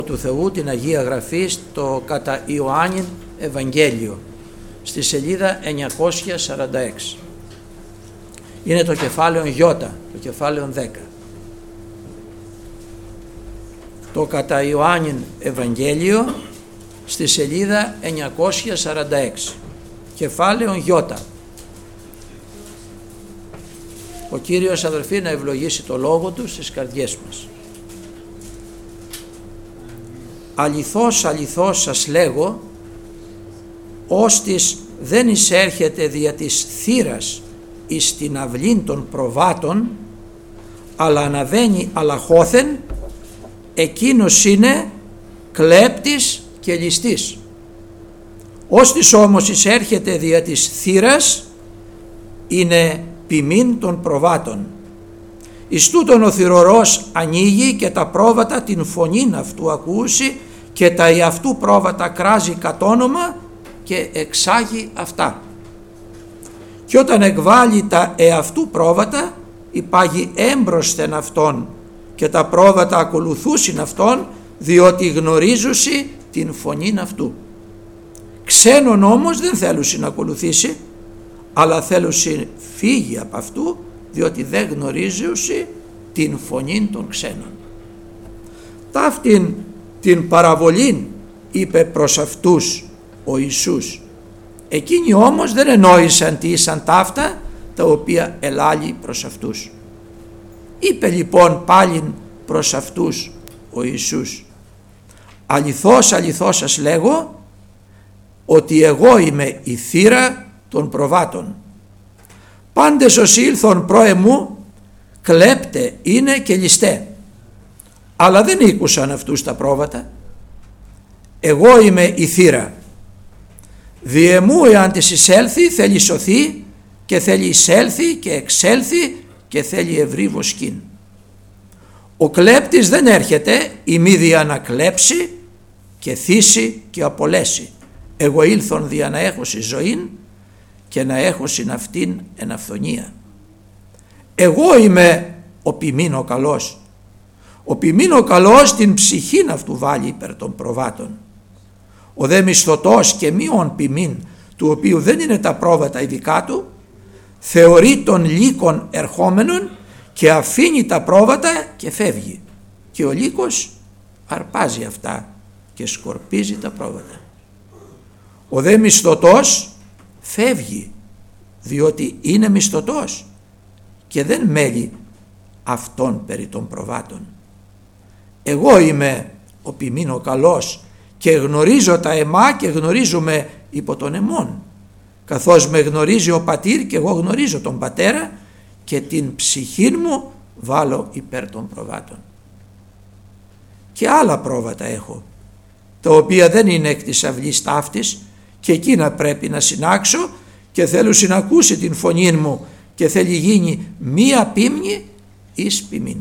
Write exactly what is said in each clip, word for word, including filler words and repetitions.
του Θεού, την Αγία Γραφή, στο κατά Ιωάννην Ευαγγέλιο, στη σελίδα εννιακόσια σαράντα έξι. Είναι το κεφάλαιο Ι, το κεφάλαιο δέκα. Το κατά Ιωάννην Ευαγγέλιο, στη σελίδα εννιακόσια σαράντα έξι, κεφάλαιο Ι. Ο Κύριος, αδελφοί, να ευλογήσει το λόγο Του στις καρδιές μας. Αληθώς, αληθώς σας λέγω, ώστις δεν εισέρχεται δια της θύρας εις την αυλήν των προβάτων, αλλά αναβαίνει αλαχώθεν, εκείνος είναι κλέπτης και ληστής. Ώστις όμως εισέρχεται δια της θύρας, είναι ποιμήν των προβάτων. Εις τούτον ο θυρωρός ανοίγει και τα πρόβατα την φωνήν αυτού ακούσει, και τα εαυτού πρόβατα κράζει κατ' όνομα και εξάγει αυτά. Και όταν εκβάλει τα εαυτού πρόβατα, υπάγει έμπροσθεν αυτόν, και τα πρόβατα ακολουθούσιν αυτόν, διότι γνωρίζουσι την φωνήν αυτού. Ξένον όμως δεν θέλουσι να ακολουθήσει, αλλά θέλουσι φύγει από αυτού, διότι δεν γνωρίζουσι την φωνήν των ξένων. Ταύτην την παραβολήν είπε προς αυτούς ο Ιησούς. Εκείνοι όμως δεν ενόησαν τι ήσαν ταύτα τα οποία ελάλει προς αυτούς. Είπε λοιπόν πάλιν προς αυτούς ο Ιησούς. Αληθώς, αληθώς σας λέγω, ότι εγώ είμαι η θύρα των προβάτων. Πάντες όσοι ήλθον προ εμού, κλέπτε είναι και ληστέ. Αλλά δεν ήκουσαν αυτούς τα πρόβατα. Εγώ είμαι η θύρα. Δι' εμού εάν της εισέλθει θέλει σωθεί, και θέλει εισέλθει και εξέλθει και θέλει ευρύ βοσκήν. Ο κλέπτης δεν έρχεται ημί δια να κλέψει και θύσει και απολέσει. Εγώ ήλθον δια να έχωση ζωήν και να έχωσιν αυτήν εν αυθονία. Εγώ είμαι ο ποιμήν ο καλός. Ο ποιμήν ο καλός την ψυχήν αυτού βάλει υπέρ των προβάτων. Ο δε μισθωτός και μείον ποιμήν, του οποίου δεν είναι τα πρόβατα ειδικά του, θεωρεί τον λύκον ερχόμενον και αφήνει τα πρόβατα και φεύγει. Και ο λύκος αρπάζει αυτά και σκορπίζει τα πρόβατα. Ο δε μισθωτός φεύγει, διότι είναι μισθωτός και δεν μέλει αυτόν περί των προβάτων. Εγώ είμαι ο ποιμήν ο καλός και γνωρίζω τα εμά και γνωρίζουμε υπό τον εμών, καθώς με γνωρίζει ο πατήρ και εγώ γνωρίζω τον πατέρα, και την ψυχήν μου βάλω υπέρ των προβάτων. Και άλλα πρόβατα έχω, τα οποία δεν είναι εκ της αυλής ταύτης, και εκείνα πρέπει να συνάξω, και θέλω συνακούσει την φωνή μου και θέλει γίνει μία πίμνη εις ποιμήν.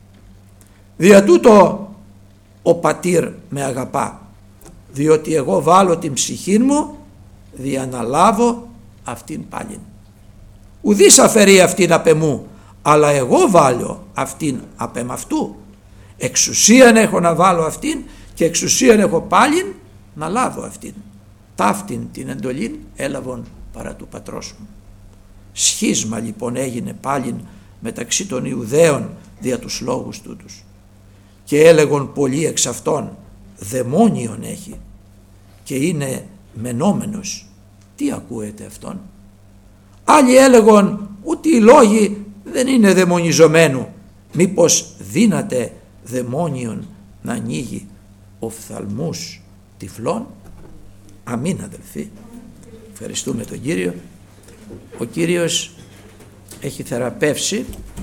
Δια τούτο ο πατήρ με αγαπά, διότι εγώ βάλω την ψυχή μου δια να λάβω αυτήν πάλιν. Ουδής αφαιρεί αυτήν απ' εμού, αλλά εγώ βάλω αυτήν απ' εμ' αυτού. Εξουσίαν έχω να βάλω αυτήν και εξουσίαν έχω πάλιν να λάβω αυτήν. Ταύτην την εντολήν έλαβον παρά του πατρός μου. Σχίσμα λοιπόν έγινε πάλιν μεταξύ των Ιουδαίων δια τους λόγους τούτους. Και έλεγον πολλοί εξ αυτών, δαιμόνιον έχει και είναι μενόμενος. Τι ακούετε αυτόν? Άλλοι έλεγον, ούτε οι λόγοι δεν είναι δαιμονιζομένου. Μήπως δύναται δαιμόνιον να ανοίγει οφθαλμούς τυφλών? Αμήν, αδελφοί. Ευχαριστούμε τον Κύριο. Ο Κύριος έχει θεραπεύσει,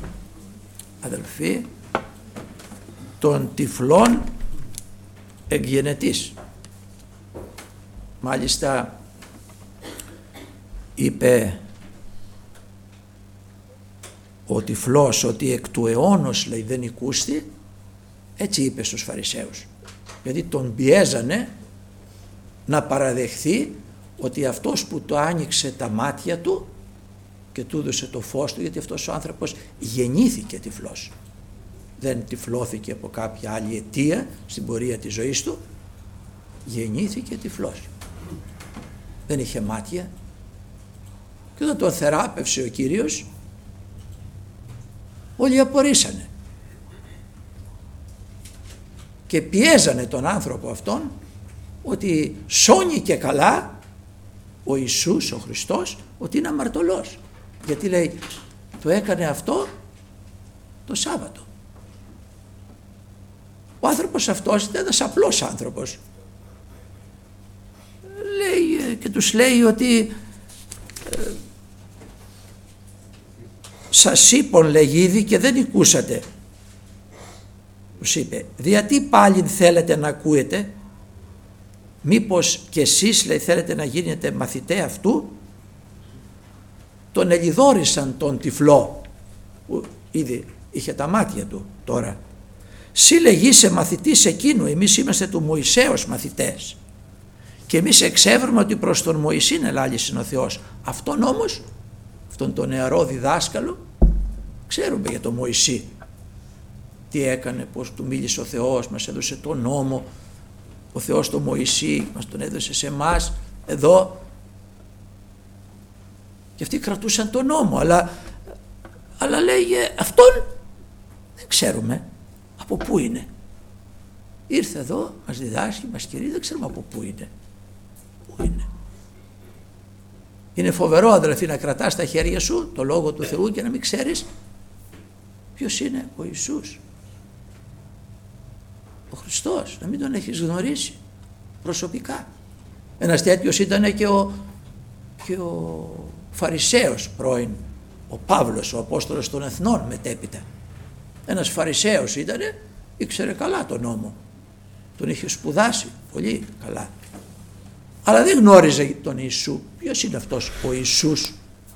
αδελφοί, των τυφλών εκγενετής. Μάλιστα είπε ο τυφλός ότι εκ του αιώνος, λέει, δεν οικούστη. Έτσι είπε στους Φαρισαίους, γιατί τον πιέζανε να παραδεχθεί ότι αυτός που το άνοιξε τα μάτια του και του έδωσε το φως του, γιατί αυτός ο άνθρωπος γεννήθηκε τυφλός, δεν τυφλώθηκε από κάποια άλλη αιτία στην πορεία της ζωής του, γεννήθηκε τυφλός. Δεν είχε μάτια και όταν τον θεράπευσε ο Κύριος, όλοι απορρίσανε και πιέζανε τον άνθρωπο αυτόν ότι σώνει και καλά ο Ιησούς, ο Χριστός, ότι είναι αμαρτωλός, γιατί λέει το έκανε αυτό το Σάββατο. Ο άνθρωπος αυτός ήταν ένας απλός άνθρωπος. Λέει και τους λέει ότι ε, σας είπων λεγίδι και δεν ακούσατε. Τους είπε, γιατί πάλι θέλετε να ακούετε, μήπως και εσείς, λέει, θέλετε να γίνετε μαθητέ αυτού? Τον ελιδόρισαν τον τυφλό που ήδη είχε τα μάτια του τώρα. Συ λεγείσαι μαθητής εκείνου, εμείς είμαστε του Μωυσέως μαθητές και εμείς εξεύρουμε ότι προς τον Μωυσήν ελάλησεν ο Θεός. Αυτόν όμως, αυτόν τον νεαρό διδάσκαλο, ξέρουμε για τον Μωυσή τι έκανε, πως του μίλησε ο Θεός, μας έδωσε τον νόμο, ο Θεός τον Μωυσή μας τον έδωσε σε εμάς εδώ, και αυτοί κρατούσαν τον νόμο, αλλά, αλλά λέγε αυτόν δεν ξέρουμε από πού είναι. Ήρθε εδώ, μας διδάσκει, μας κηρύττει, δεν ξέρουμε από πού είναι. Πού είναι. Είναι φοβερό, αδελφοί, να κρατάς στα χέρια σου το Λόγο του Θεού και να μην ξέρεις ποιος είναι ο Ιησούς, ο Χριστός, να μην τον έχεις γνωρίσει προσωπικά. Ένας τέτοιος ήταν και ο, και ο Φαρισαίος πρώην, ο Παύλος, ο Απόστολος των Εθνών μετέπειτα. Ένας Φαρισαίος ήτανε, ήξερε καλά τον νόμο, τον είχε σπουδάσει πολύ καλά, αλλά δεν γνώριζε τον Ιησού. Ποιος είναι αυτός ο Ιησούς?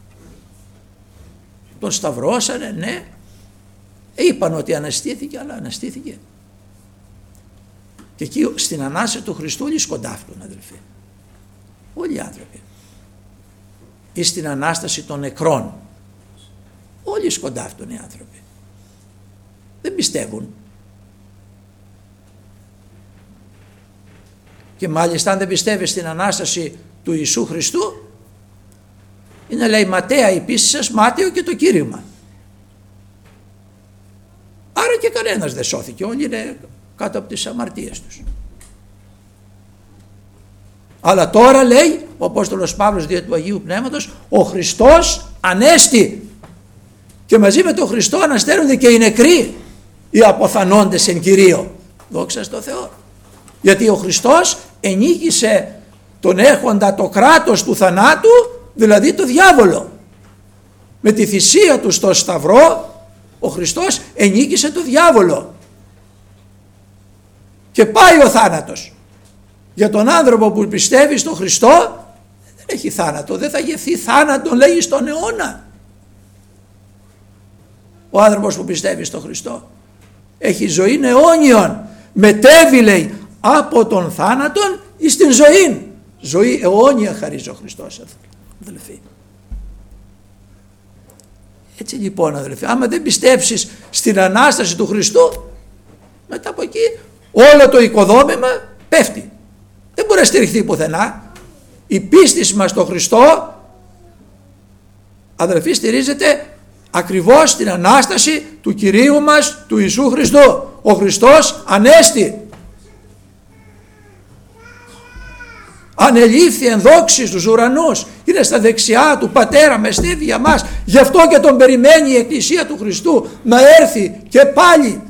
Τον σταυρώσανε, ναι, είπαν ότι αναστήθηκε, αλλά αναστήθηκε? Και εκεί στην Ανάσταση του Χριστού όλοι σκοντάφτουν, αδελφοί, όλοι οι άνθρωποι. Ή στην Ανάσταση των νεκρών όλοι σκοντάφτουν οι άνθρωποι, δεν πιστεύουν. Και μάλιστα αν δεν πιστεύεις στην Ανάσταση του Ιησού Χριστού, είναι, λέει, ματέα η πίστη σας, μάταιο και το κήρυγμα. Άρα και κανένας δεν σώθηκε, όλοι είναι κάτω από τις αμαρτίες τους. Αλλά τώρα, λέει ο Απόστολος Παύλος δια του Αγίου Πνεύματος, ο Χριστός ανέστη και μαζί με τον Χριστό ανασταίνονται και οι νεκροί, οι αποθανόντες εν Κυρίω. Δόξα στο Θεό. Γιατί ο Χριστός ενίκησε τον έχοντα το κράτος του θανάτου, δηλαδή το διάβολο. Με τη θυσία του στο Σταυρό ο Χριστός ενίκησε το διάβολο. Και πάει ο θάνατος. Για τον άνθρωπο που πιστεύει στον Χριστό δεν έχει θάνατο, δεν θα γευθεί θάνατον, λέει, στον αιώνα. Ο άνθρωπος που πιστεύει στον Χριστό έχει ζωή αιώνιον, μετέβη, λέει, από τον θάνατον εις την ζωή. Ζωή αιώνια χαρίζει ο Χριστός, αδελφοί. Έτσι λοιπόν, αδελφοί, άμα δεν πιστέψεις στην Ανάσταση του Χριστού, μετά από εκεί όλο το οικοδόμημα πέφτει. Δεν μπορεί να στηριχθεί πουθενά. Η πίστη μας στον Χριστό, αδελφοί, στηρίζεται ακριβώς στην Ανάσταση του Κυρίου μας, του Ιησού Χριστού. Ο Χριστός ανέστη, ανελήφθη εν δόξη στους ουρανούς, είναι στα δεξιά του Πατέρα, μεστεύει για μας. Γι' αυτό και τον περιμένει η Εκκλησία του Χριστού να έρθει και πάλι,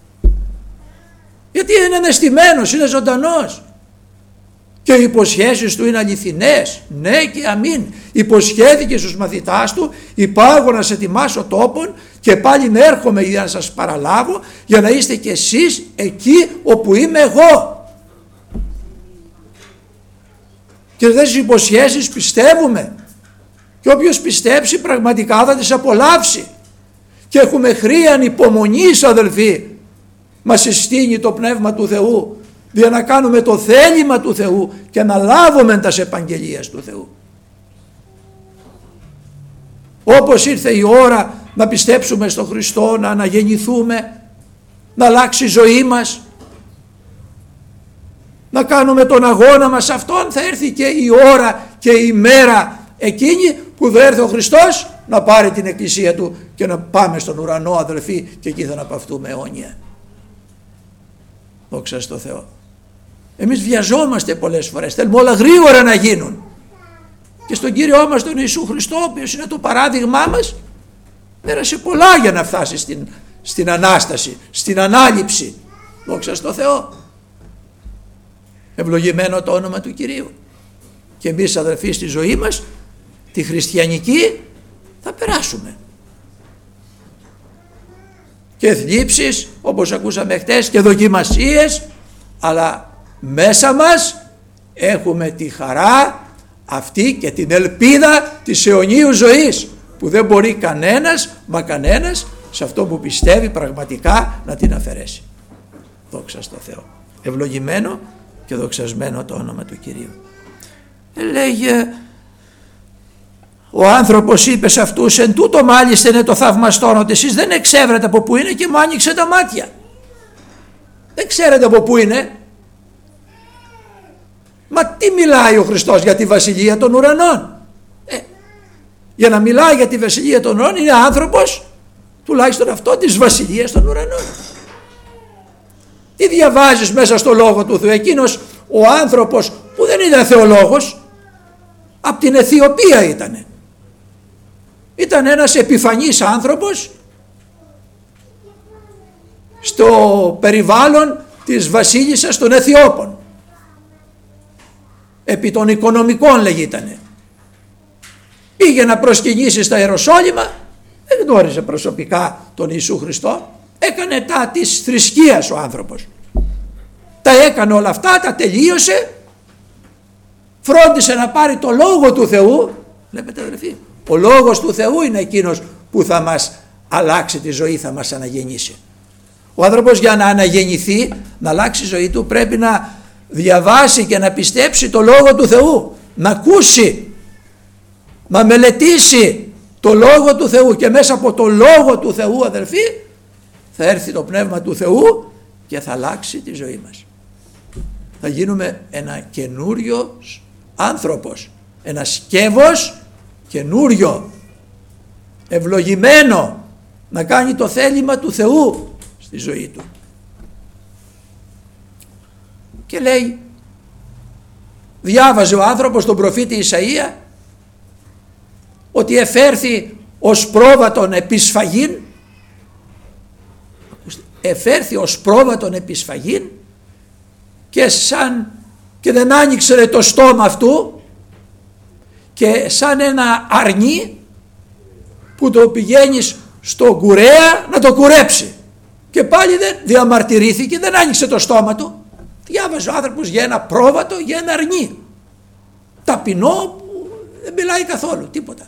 γιατί είναι ανεστημένος, είναι ζωντανός και οι υποσχέσεις του είναι αληθινές, ναι και αμήν. Υποσχέθηκε στους μαθητάς του, υπάρχω να σε ετοιμάσω τόπον και πάλι να έρχομαι για να σας παραλάβω, για να είστε κι εσείς εκεί όπου είμαι εγώ. Και αυτές τις υποσχέσεις πιστεύουμε, και όποιος πιστέψει πραγματικά θα τις απολαύσει. Και έχουμε χρίαν υπομονής, αδελφοί, μας συστήνει το Πνεύμα του Θεού, για να κάνουμε το θέλημα του Θεού και να λάβουμε τας επαγγελίες του Θεού. Όπως ήρθε η ώρα να πιστέψουμε στον Χριστό, να αναγεννηθούμε, να αλλάξει η ζωή μας, να κάνουμε τον αγώνα μας αυτόν, θα έρθει και η ώρα και η μέρα εκείνη που θα έρθει ο Χριστός να πάρει την εκκλησία του και να πάμε στον ουρανό, αδελφοί, και εκεί θα αναπαυτούμε αιώνια. Δόξα στο Θεό. Εμείς βιαζόμαστε πολλές φορές, θέλουμε όλα γρήγορα να γίνουν, και στον Κύριό μας τον Ιησού Χριστό, ο οποίος είναι το παράδειγμά μας, πέρασε πολλά για να φτάσει στην, στην Ανάσταση, στην Ανάληψη. Δόξα στο Θεό. Ευλογημένο το όνομα του Κυρίου. Και εμείς, αδελφοί, στη ζωή μας τη χριστιανική θα περάσουμε και θλίψεις, όπως ακούσαμε χτες, και δοκιμασίες, αλλά μέσα μας έχουμε τη χαρά αυτή και την ελπίδα της αιωνίου ζωής, που δεν μπορεί κανένας, μα κανένας, σε αυτό που πιστεύει πραγματικά, να την αφαιρέσει. Δόξα στο Θεό. Ευλογημένο και δοξασμένο το όνομα του Κυρίου. Ε, λέγε, ο άνθρωπος είπε σε αυτούς, εν τούτο μάλιστα είναι το θαυμαστόν, ότι εσείς δεν εξέβρετε από πού είναι και μου άνοιξε τα μάτια. Δεν ξέρετε από πού είναι. Μα τι μιλάει ο Χριστός για τη βασιλεία των ουρανών? Ε, για να μιλάει για τη βασιλεία των ουρανών είναι άνθρωπος, τουλάχιστον αυτό, της βασιλείας των ουρανών. Τι διαβάζεις μέσα στο Λόγο του Θεού? Εκείνος ο άνθρωπος που δεν ήταν θεολόγος, από την Αιθιοπία ήτανε. Ήταν ένας επιφανής άνθρωπος στο περιβάλλον της βασίλισσας των Αιθιώπων. Επί των οικονομικών λέγητανε. Πήγε να προσκυνήσει στα Ιεροσόλυμα, δεν γνώριζε προσωπικά τον Ιησού Χριστό, έκανε τα της θρησκείας ο άνθρωπος. Τα έκανε όλα αυτά, τα τελείωσε, φρόντισε να πάρει το Λόγο του Θεού. Βλέπετε, αδελφοί, ο Λόγος του Θεού είναι εκείνος που θα μας αλλάξει τη ζωή, θα μας αναγεννήσει. Ο άνθρωπος για να αναγεννηθεί, να αλλάξει η ζωή του, πρέπει να διαβάσει και να πιστέψει το Λόγο του Θεού, να ακούσει, να μελετήσει το Λόγο του Θεού, και μέσα από το Λόγο του Θεού, αδελφοί, θα έρθει το Πνεύμα του Θεού και θα αλλάξει τη ζωή μας. Θα γίνουμε ένα καινούριο άνθρωπος, ένα σκεύος καινούριο, ευλογημένο, να κάνει το θέλημα του Θεού στη ζωή του. Και λέει, διάβαζε ο άνθρωπος τον προφήτη Ισαΐα, ότι εφέρθη ως πρόβατον επισφαγήν, εφέρθη ως πρόβατον επισφαγήν, και σαν και δεν άνοιξε το στόμα αυτού, και σαν ένα αρνί που το πηγαίνεις στο κουρέα να το κουρέψει, και πάλι δεν διαμαρτυρήθηκε, δεν άνοιξε το στόμα του. Διάβαζε ο άνθρωπος για ένα πρόβατο, για ένα αρνί ταπεινό που δεν μιλάει καθόλου τίποτα.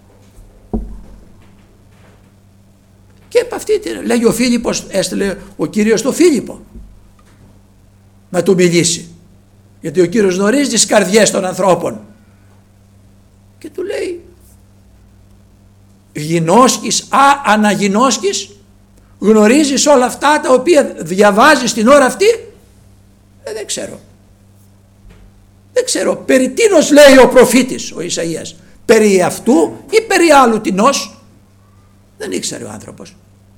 Και από αυτή τη, λέγει ο Φίλιππος, έστειλε ο Κύριος το Φίλιππο να του μιλήσει, γιατί ο Κύριος γνωρίζει τις καρδιές των ανθρώπων, και του λέει, γινώσκεις, α, αναγινώσκεις, γνωρίζεις όλα αυτά τα οποία διαβάζεις την ώρα αυτή? Ε, δεν ξέρω. Δεν ξέρω περί τίνος λέει ο προφήτης ο Ισαΐας, περί αυτού ή περί άλλου τινός? Δεν ήξερε ο άνθρωπος.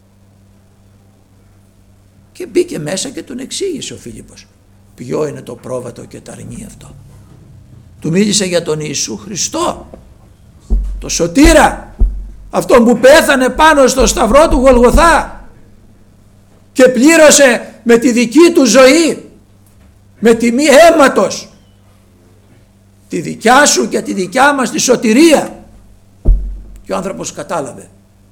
Και μπήκε μέσα και τον εξήγησε ο Φίλιππος ποιο είναι το πρόβατο και το αρνί αυτό. Του μίλησε για τον Ιησού Χριστό, το σωτήρα, αυτόν που πέθανε πάνω στο σταυρό του Γολγοθά και πλήρωσε με τη δική του ζωή, με τιμή αίματος, τη δικιά σου και τη δικιά μας τη σωτηρία. Και ο άνθρωπος κατάλαβε,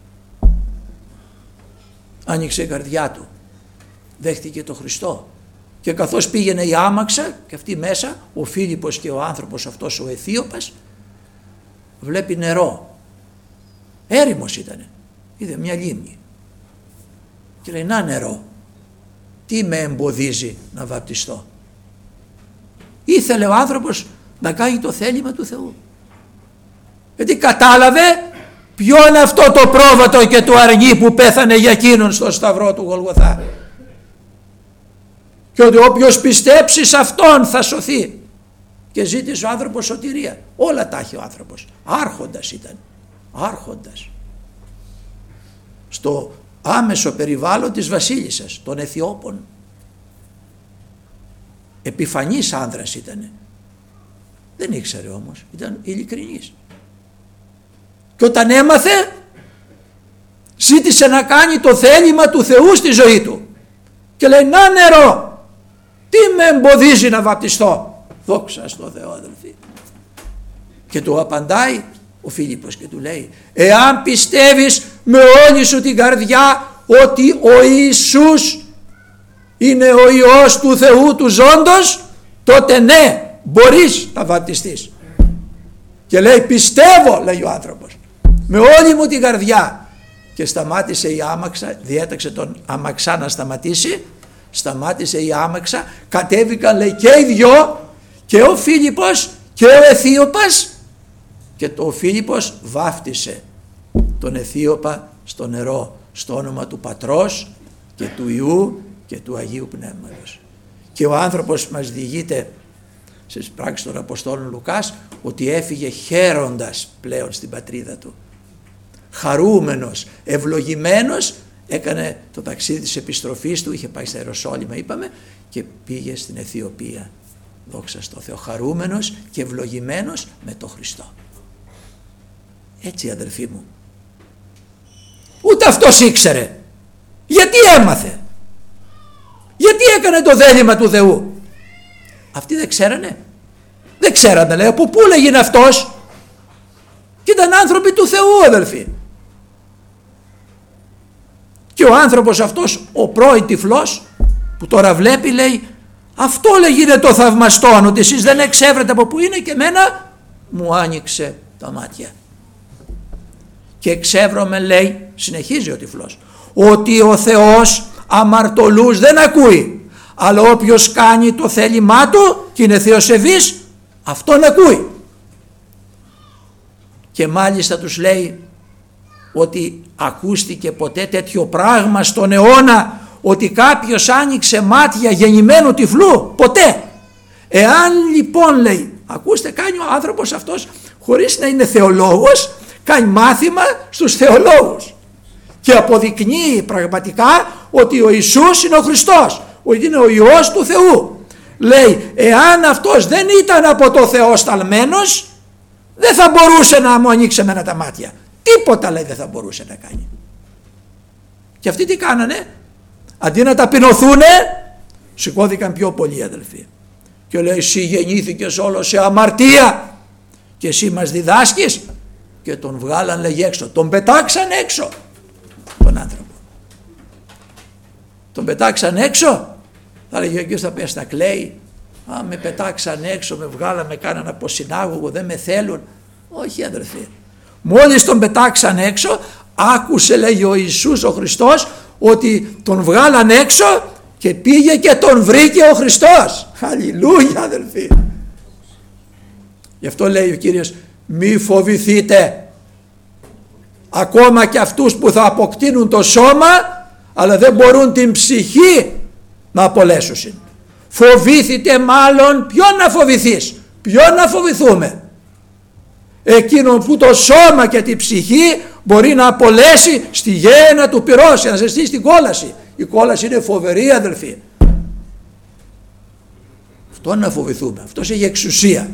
άνοιξε η καρδιά του, δέχτηκε το Χριστό, και καθώς πήγαινε η άμαξα και αυτή μέσα, ο Φίλιππος και ο άνθρωπος αυτός ο Αιθίωπας βλέπει νερό, έρημος ήτανε, είδε μια λίμνη και λέει, να νερό, τι με εμποδίζει να βαπτιστώ? Ήθελε ο άνθρωπος να κάνει το θέλημα του Θεού, γιατί κατάλαβε ποιο είναι αυτό το πρόβατο και το αρνί που πέθανε για εκείνον στο σταυρό του Γολγοθά. και ότι όποιος πιστέψει σε Αυτόν θα σωθεί. Και ζήτησε ο άνθρωπος σωτηρία. Όλα τα έχει ο άνθρωπος. Άρχοντας ήταν. Άρχοντας. Στο άμεσο περιβάλλον της βασίλισσας των Αιθιώπων. Επιφανής άνδρας ήτανε. Δεν ήξερε όμως. Ήταν ειλικρινής. Και όταν έμαθε, ζήτησε να κάνει το θέλημα του Θεού στη ζωή του. Και λέει, να νερό, τι με εμποδίζει να βαπτιστώ? Δόξα στο Θεό, αδελφοί. Και του απαντάει ο Φίλιππος και του λέει, εάν πιστεύεις με όλη σου την καρδιά ότι ο Ιησούς είναι ο Υιός του Θεού του ζώντος, τότε ναι, μπορείς να βαπτιστείς. Και λέει, πιστεύω, λέει ο άνθρωπος, με όλη μου την καρδιά. Και σταμάτησε η άμαξα, διέταξε τον αμαξά να σταματήσει, σταμάτησε η άμαξα, κατέβηκαν, λέει, και οι δυο, και ο Φίλιππος και ο Αιθίωπας, και το ο Φίλιππος βάφτισε τον Αιθίωπα στο νερό, στο όνομα του Πατρός και του Υιού και του Αγίου Πνεύματος. Και ο άνθρωπος μας διηγείται στις πράξεις των Αποστόλων Λουκάς ότι έφυγε χαίροντας πλέον στην πατρίδα του. Χαρούμενος, ευλογημένος, έκανε το ταξίδι της επιστροφής του, είχε πάει στα Ιεροσόλυμα είπαμε και πήγε στην Αιθιοπία. Δόξα στο Θεό, χαρούμενος και ευλογημένος με τον Χριστό. Έτσι, αδελφοί μου, ούτε αυτός ήξερε. Γιατί έμαθε? Γιατί έκανε το θέλημα του Θεού? Αυτοί δεν ξέρανε. Δεν ξέρανε, λέει, από πού λέγει αυτός? Και ήταν άνθρωποι του Θεού, αδελφοί. Και ο άνθρωπος αυτός, ο πρώην τυφλός, που τώρα βλέπει, λέει, αυτό λέγει είναι το θαυμαστό, ότι εσείς δεν εξεύρετε από πού είναι, και εμένα μου άνοιξε τα μάτια. Και εξεύρωμαι, λέει, συνεχίζει ο τυφλός, ότι ο Θεός αμαρτωλούς δεν ακούει, αλλά όποιος κάνει το θέλημά του και είναι θεοσεβής, αυτόν ακούει. Και μάλιστα τους λέει ότι ακούστηκε ποτέ τέτοιο πράγμα στον αιώνα, ότι κάποιος άνοιξε μάτια γεννημένου τυφλού? Ποτέ. Εάν λοιπόν, λέει, ακούστε, κάνει ο άνθρωπος αυτός, χωρίς να είναι θεολόγος, κάνει μάθημα στους θεολόγους και αποδεικνύει πραγματικά ότι ο Ιησούς είναι ο Χριστός, ότι είναι ο Υιός του Θεού. Λέει, εάν αυτός δεν ήταν από το Θεό σταλμένος, δεν θα μπορούσε να μου ανοίξει εμένα τα μάτια. Τίποτα, λέει, δεν θα μπορούσε να κάνει. Και αυτοί τι κάνανε? Αντί να ταπεινωθούνε, σηκώθηκαν πιο πολλοί, αδελφοί. Και λέει, εσύ γεννήθηκες όλο σε αμαρτία και εσύ μας διδάσκεις? Και τον βγάλαν, λέγει, έξω. Τον πετάξαν έξω τον άνθρωπο. Τον πετάξαν έξω. Θα λέγει ο Κύριος, θα πες να κλαίει. Α, με πετάξαν έξω, με βγάλαν, με κάναν από συνάγωγο, δεν με θέλουν. Όχι, αδελφοί. Μόλις τον πετάξαν έξω, άκουσε, λέγει, ο Ιησούς ο Χριστός, ότι τον βγάλαν έξω και πήγε και τον βρήκε ο Χριστός. Αλληλούια, αδελφοί. Γι' αυτό λέει ο Κύριος, μη φοβηθείτε ακόμα και αυτούς που θα αποκτήνουν το σώμα αλλά δεν μπορούν την ψυχή να απολέσουν. Φοβήθητε μάλλον, ποιον να φοβηθείς? Ποιον να φοβηθούμε? Εκείνον που το σώμα και την ψυχή μπορεί να απολέσει στη γέννα του πυρός, να ζεστεί στην κόλαση. Η κόλαση είναι φοβερή, αδελφοί. Αυτόν να φοβηθούμε. Αυτός έχει εξουσία.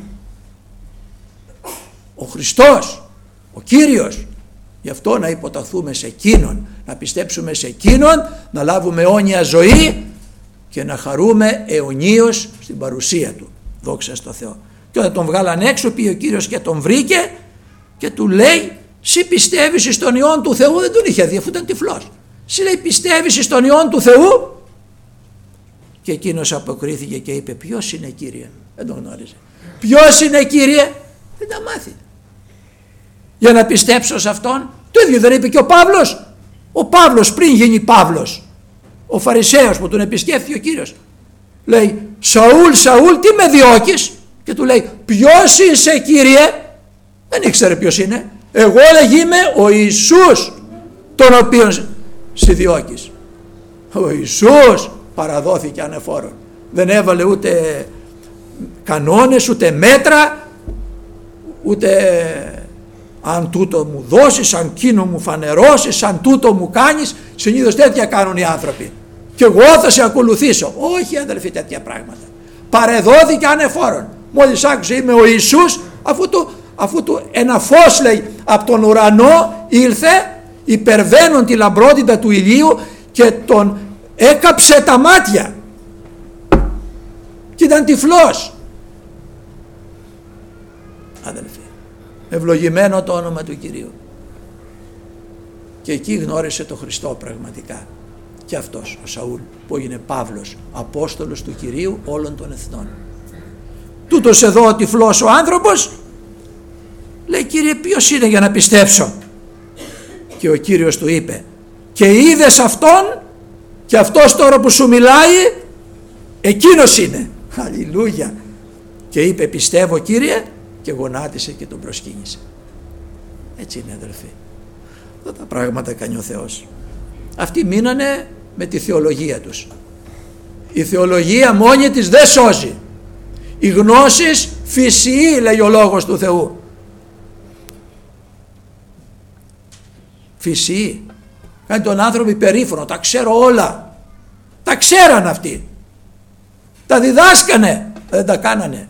Ο Χριστός, ο Κύριος. Γι' αυτό να υποταχθούμε σε Εκείνον, να πιστέψουμε σε Εκείνον, να λάβουμε αιώνια ζωή και να χαρούμε αιωνίως στην παρουσία Του. Δόξα στο Θεό. Και όταν τον βγάλαν έξω, πήγε ο Κύριος και τον βρήκε και του λέει, «Συ πιστεύεις εις τον Υιόν του Θεού?» Δεν τον είχε δει αφού ήταν τυφλός. «Συ, λέει, πιστεύεις εις τον Υιόν του Θεού?» Και εκείνος αποκρίθηκε και είπε, «Ποιος είναι, Κύριε?» Δεν τον γνώριζε. «Ποιος είναι, Κύριε?» Δεν τα μάθει. Για να πιστέψω σε Αυτόν. Το ίδιο δεν είπε και ο Παύλος? Ο Παύλος πριν γίνει Παύλος, ο Φαρισαίος που τον επισκέφθηκε ο Κύριος, λέει, «Σαούλ, Σαούλ, τι με διώκεις?» Και του λέει, «Ποιος είσαι, Κύριε?» Δεν ήξερε ποιος είναι. «Εγώ, λέγει, είμαι ο Ιησούς τον οποίον σε διώκεις». Ο Ιησούς παραδόθηκε ανεφόρον. δεν έβαλε ούτε κανόνες, ούτε μέτρα, ούτε αν τούτο μου δώσεις, αν κείνο μου φανερώσεις, αν τούτο μου κάνεις. Συνήθως τέτοια κάνουν οι άνθρωποι. Και εγώ θα σε ακολουθήσω. Όχι αδελφοί, τέτοια πράγματα. Παρεδόθηκε ανεφόρον. Μόλις άκουσε είμαι ο Ιησούς, αφού του, αφού του ένα φως, λέει, από τον ουρανό ήλθε, υπερβαίνουν τη λαμπρότητα του ηλίου και τον έκαψε τα μάτια. Και ήταν τυφλός. Αδελφοί, ευλογημένο το όνομα του Κυρίου. Και εκεί γνώρισε το Χριστό πραγματικά. Και αυτός ο Σαούλ που έγινε Παύλος, Απόστολος του Κυρίου όλων των εθνών. Τούτος εδώ ο τυφλός ο άνθρωπος λέει, Κύριε, ποιος είναι για να πιστέψω? Και ο Κύριος του είπε, και είδες αυτόν, και αυτός τώρα που σου μιλάει εκείνος είναι. Αλληλούια. Και είπε, πιστεύω, Κύριε, και γονάτισε και τον προσκύνησε. Έτσι είναι, αδελφοί. Αυτά τα πράγματα κάνει ο Θεός. Αυτοί μείνανε με τη θεολογία τους. Η θεολογία μόνη της δεν σώζει. Η γνώση φυσιεί, λέει ο λόγος του Θεού. Φυσιεί. Κάνει τον άνθρωπο υπερήφρονο. Τα ξέρω όλα. Τα ξέραν αυτοί. Τα διδάσκανε. Δεν τα κάνανε.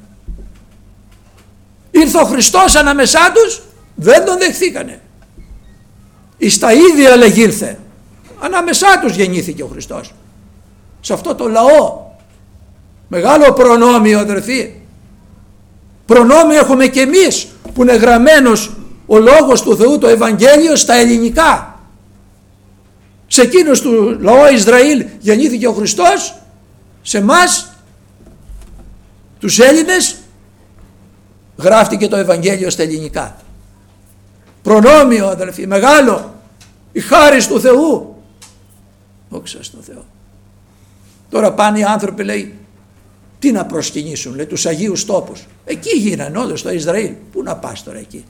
Ήρθε ο Χριστός ανάμεσά τους, δεν τον δεχθήκανε. Εις τα ίδια, λέγει, ήρθε. Ανάμεσά τους γεννήθηκε ο Χριστός. Σε αυτό το λαό. Μεγάλο προνόμιο, αδερφοί. Προνόμιο έχουμε και εμείς που είναι γραμμένος ο λόγος του Θεού, το Ευαγγέλιο, στα ελληνικά. Σε εκείνους του λαό Ισραήλ γεννήθηκε ο Χριστός. Σε εμάς τους Έλληνες γράφτηκε το Ευαγγέλιο στα ελληνικά. Προνόμιο, αδελφοί, μεγάλο. Η χάρις του Θεού. Δόξα στον Θεό. Τώρα πάνε οι άνθρωποι, λέει, τι να προσκυνήσουν, λέει, τους Αγίους τόπους. Εκεί γίνανε όντως στο Ισραήλ. Πού να πας τώρα εκεί?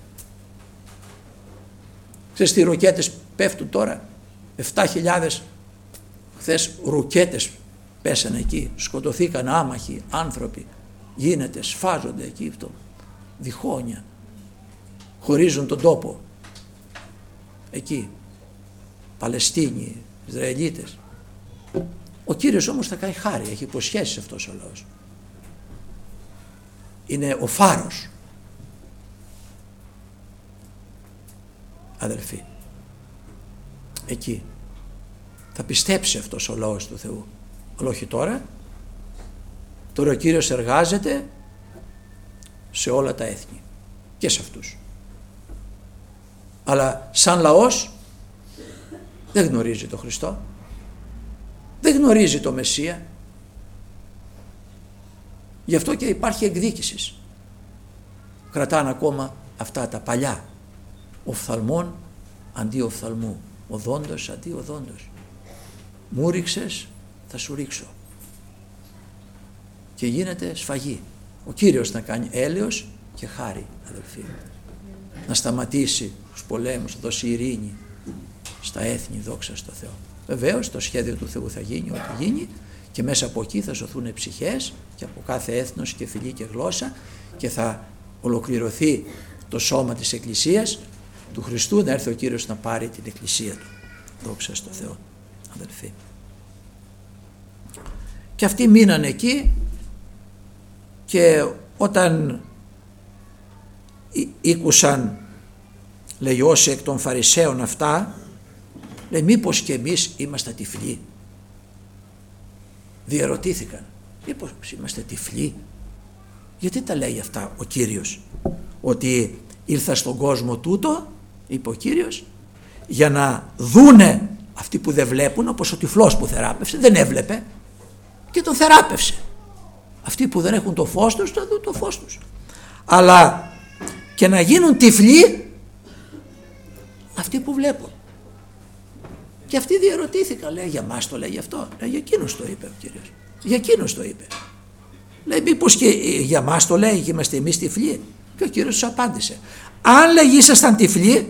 Ξέρεις τι ρουκέτες πέφτουν τώρα? Επτά χιλιάδες χθες ρουκέτες πέσανε εκεί. Σκοτωθήκαν άμαχοι άνθρωποι. Γίνεται, σφάζονται εκεί αυτό. Διχόνια. Χωρίζουν τον τόπο. Εκεί. Παλαιστίνοι, Ισραηλίτες. Ο Κύριος όμως θα κάνει χάρη. Έχει υποσχέσει αυτός ο λαός. Είναι ο φάρος. Αδελφοί, εκεί θα πιστέψει αυτός ο λαός του Θεού. Αλλά όχι τώρα. Τώρα ο Κύριος εργάζεται σε όλα τα έθνη και σε αυτούς. Αλλά σαν λαός δεν γνωρίζει τον Χριστό, δεν γνωρίζει το Μεσσία. Γι' αυτό και υπάρχει εκδίκηση. Κρατάνε ακόμα αυτά τα παλιά. Οφθαλμών αντί οφθαλμού, οδόντος αντί οδόντος. Μου ρίξες, θα σου ρίξω. Και γίνεται σφαγή. Ο Κύριος να κάνει έλεος και χάρη, αδελφοί. Να σταματήσει τους πολέμους, να δώσει ειρήνη στα έθνη, δόξα στο Θεό. Βεβαίως το σχέδιο του Θεού θα γίνει ό,τι γίνει και μέσα από εκεί θα σωθούν ψυχές και από κάθε έθνος και φυλή και γλώσσα και θα ολοκληρωθεί το σώμα της Εκκλησίας του Χριστού, να έρθει ο Κύριος να πάρει την Εκκλησία του. Δόξα στο Θεό, αδελφοί. Και αυτοί μείναν εκεί και όταν ήκουσαν, λέει, όσοι εκ των Φαρισαίων αυτά, λέει, μήπως και εμείς είμαστε τυφλοί? Διερωτήθηκαν, μήπως είμαστε τυφλοί? Γιατί τα λέει αυτά ο Κύριος? Ότι ήρθα στον κόσμο τούτο, είπε ο Κύριος, για να δούνε αυτοί που δεν βλέπουν, όπως ο τυφλός που θεράπευσε, δεν έβλεπε και τον θεράπευσε. Αυτοί που δεν έχουν το φως τους, θα δουν το φως τους. Αλλά και να γίνουν τυφλοί αυτοί που βλέπουν. Και αυτοί διερωτήθηκαν, λέει, για μας το λέει αυτό? Λέει, για εκείνους το είπε ο Κύριος. Για εκείνους το είπε. Λέει, μήπως και για μας το λέει και είμαστε εμείς τυφλοί? Και ο Κύριος τους απάντησε, αν λέγει ήσασταν τυφλοί,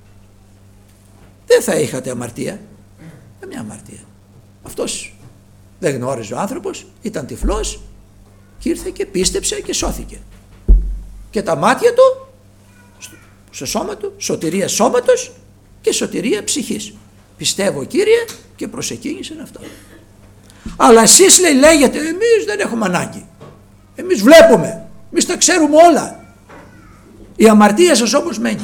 δεν θα είχατε αμαρτία. Καμιά αμαρτία. Αυτός Δεν γνώριζε ο άνθρωπος, ήταν τυφλός και ήρθε και πίστεψε και σώθηκε. Και τα μάτια του, στο σώμα του, σωτηρία σώματος και σωτηρία ψυχής. Πιστεύω Κύριε και προσεκίνησαν αυτό. Αλλά εσείς λέει λέγετε, εμείς δεν έχουμε ανάγκη. Εμείς βλέπουμε, εμείς τα ξέρουμε όλα. Η αμαρτία σας όμως μένει.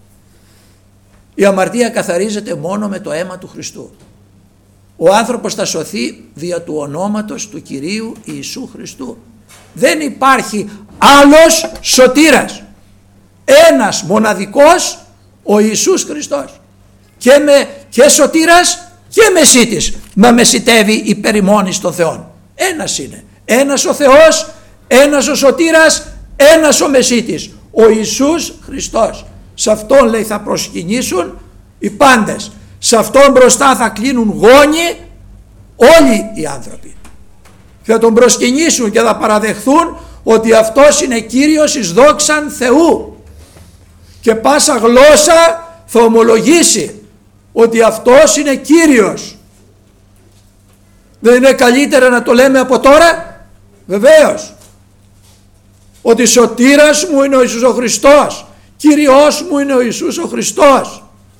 Η αμαρτία καθαρίζεται μόνο με το αίμα του Χριστού. Ο άνθρωπος θα σωθεί δια του ονόματος του Κυρίου Ιησού Χριστού. Δεν υπάρχει άλλος σωτήρας. Ένας μοναδικός, ο Ιησούς Χριστός. Και, με, και σωτήρας και μεσίτης. Μα μεσιτεύει υπέρ ημών των Θεών. Ένας είναι. Ένας ο Θεός, ένας ο σωτήρας, ένας ο μεσίτης. Ο Ιησούς Χριστός. Σε Αυτόν λέει θα προσκυνήσουν οι πάντες. Σε Αυτόν μπροστά θα κλείνουν γόνοι όλοι οι άνθρωποι. Θα Τον προσκυνήσουν και θα παραδεχθούν ότι Αυτός είναι Κύριος εις δόξαν Θεού. Και πάσα γλώσσα θα ομολογήσει ότι Αυτός είναι Κύριος. Δεν είναι καλύτερα να το λέμε από τώρα? Βεβαίως. Ότι σωτήρας μου είναι ο Ιησούς ο Χριστός. Κύριος μου είναι ο Ιησούς ο Χριστός.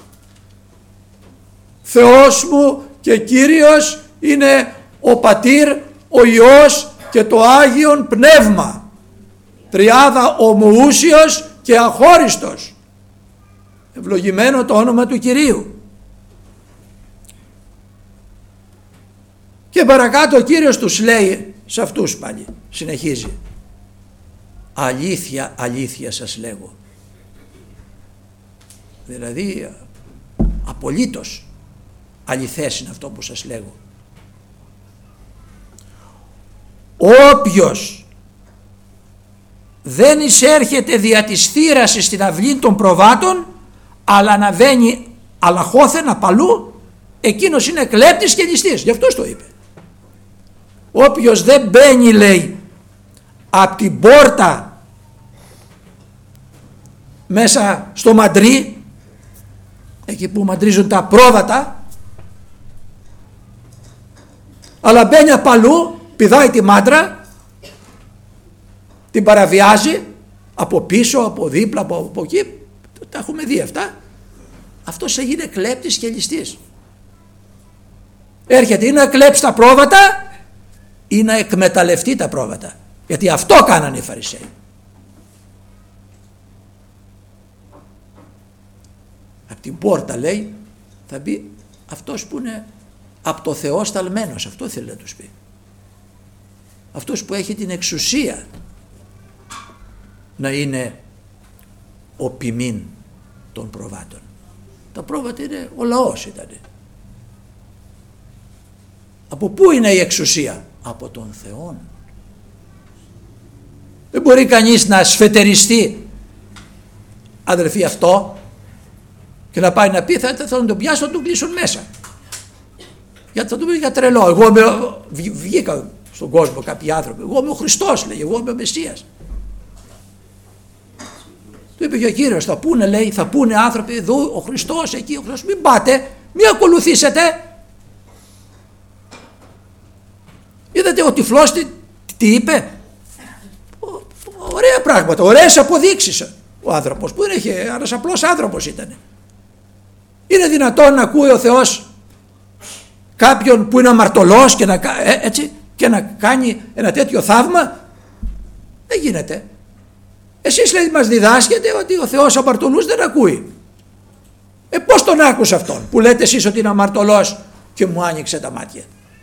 Θεός μου και Κύριος είναι ο Πατήρ, ο Υιός και το Άγιον Πνεύμα. Τριάδα ομοούσιος και αχώριστος. Ευλογημένο το όνομα του Κυρίου. Και παρακάτω ο Κύριος τους λέει σε αυτούς πάλι, συνεχίζει. Αλήθεια, αλήθεια σας λέγω. Δηλαδή απολύτως αληθές είναι αυτό που σας λέγω. Όποιος δεν εισέρχεται δια της θύρας στην αυλή των προβάτων, αλλά αναβαίνει αλαχώθεν απαλού, εκείνος είναι κλέπτης και ληστής. Γι' αυτό το είπε. Όποιος δεν μπαίνει, λέει, από την πόρτα μέσα στο μαντρί, εκεί που μαντρίζουν τα πρόβατα, αλλά μπαίνει απαλού, πηδάει τη μάντρα, την παραβιάζει από πίσω, από δίπλα, από, από εκεί, τα έχουμε δει αυτά. Αυτός έγινε κλέπτης και ληστής. Έρχεται ή να κλέψει τα πρόβατα ή να εκμεταλλευτεί τα πρόβατα, γιατί αυτό κάνανε οι Φαρισαίοι. Από την πόρτα, λέει, θα μπει αυτός που είναι από το Θεό σταλμένος. Αυτό θέλει να τους πει. Αυτός που έχει την εξουσία να είναι ο ποιμήν των προβάτων. Τα πρόβατα είναι ο λαός ήτανε. Από πού είναι η εξουσία? Από τον Θεό. Δεν μπορεί κανείς να σφετεριστεί, αδερφοί, αυτό και να πάει να πει θα, θα τον πιάσουν, θα τον κλείσουν μέσα. Γιατί θα του πει για τρελό. Εγώ είμαι, βγήκα στον κόσμο κάποιοι άνθρωποι. Εγώ είμαι ο Χριστός, λέει. Εγώ είμαι ο Μεσσίας. Του είπε και ο Κύριος, θα πούνε, λέει, θα πούνε άνθρωποι εδώ, ο Χριστός εκεί, ο Χριστός. Μην πάτε, μην ακολουθήσετε. Είδατε ο τυφλός τι, τι είπε? Ωραία πράγματα, ωραίες αποδείξεις. Ο άνθρωπος που είναι, ένας απλός άνθρωπος ήταν. Είναι δυνατόν να ακούει ο Θεός κάποιον που είναι αμαρτωλός και να, ε, έτσι, και να κάνει ένα τέτοιο θαύμα? Δεν γίνεται. Εσείς, λέει, μας διδάσκετε ότι ο Θεός αμαρτωλούς δεν ακούει. Ε, πώς τον άκουσε αυτόν που λέτε εσείς ότι είναι αμαρτωλός και μου άνοιξε τα μάτια?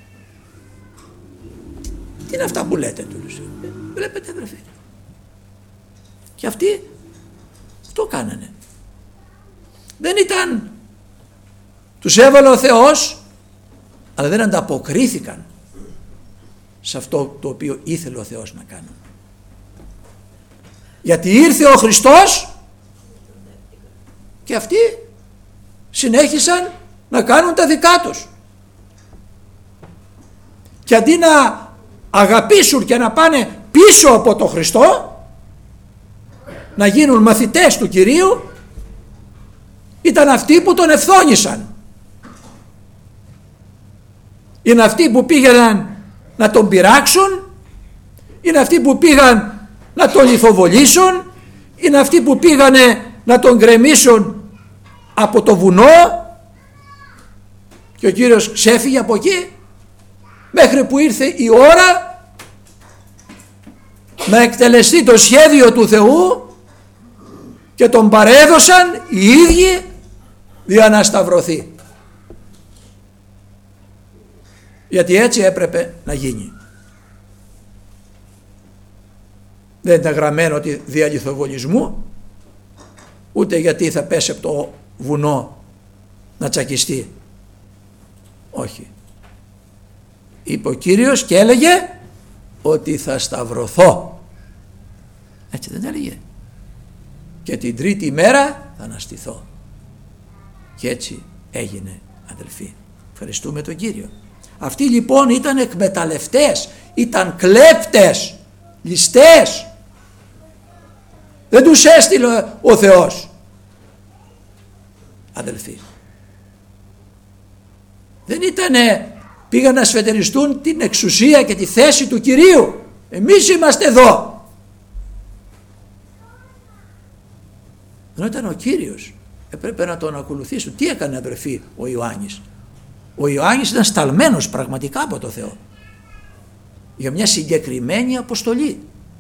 Τι είναι αυτά που λέτε τους? Ε, βλέπετε, αδερφοί. Και αυτοί αυτό κάνανε. Δεν ήταν, τους έβαλε ο Θεός, αλλά δεν ανταποκρίθηκαν σε αυτό το οποίο ήθελε ο Θεός να κάνουν. Γιατί ήρθε ο Χριστός και αυτοί συνέχισαν να κάνουν τα δικά τους. Και αντί να αγαπήσουν και να πάνε πίσω από τον Χριστό, να γίνουν μαθητές του Κυρίου, ήταν αυτοί που τον ευθόνησαν. Είναι αυτοί που πήγαιναν να τον πειράξουν, είναι αυτοί που πήγαν να τον λιθοβολήσουν, είναι αυτοί που πήγανε να τον γκρεμίσουν από το βουνό, και ο Κύριος ξέφυγε από εκεί μέχρι που ήρθε η ώρα να εκτελεστεί το σχέδιο του Θεού και τον παρέδωσαν οι ίδιοι για να σταυρωθεί. Γιατί έτσι έπρεπε να γίνει. Δεν ήταν γραμμένο ότι δια λιθοβολισμού, ούτε γιατί θα πέσει από το βουνό να τσακιστεί. Όχι. Είπε ο Κύριος και έλεγε ότι θα σταυρωθώ. Έτσι δεν έλεγε? Και την τρίτη μέρα θα αναστηθώ. Και έτσι έγινε, αδελφοί. Ευχαριστούμε τον Κύριο. Αυτοί λοιπόν ήταν εκμεταλλευτές, ήταν κλέπτες, ληστές. Δεν τους έστειλε ο Θεός, αδελφοί. Δεν ήτανε, πήγαν να σφετεριστούν την εξουσία και τη θέση του Κυρίου. Εμείς είμαστε εδώ. Ενώ ήταν ο Κύριος, έπρεπε να τον ακολουθήσουν. Τι έκανε, αδελφοί, ο Ιωάννης? Ο Ιωάννης ήταν σταλμένος πραγματικά από το Θεό για μια συγκεκριμένη αποστολή,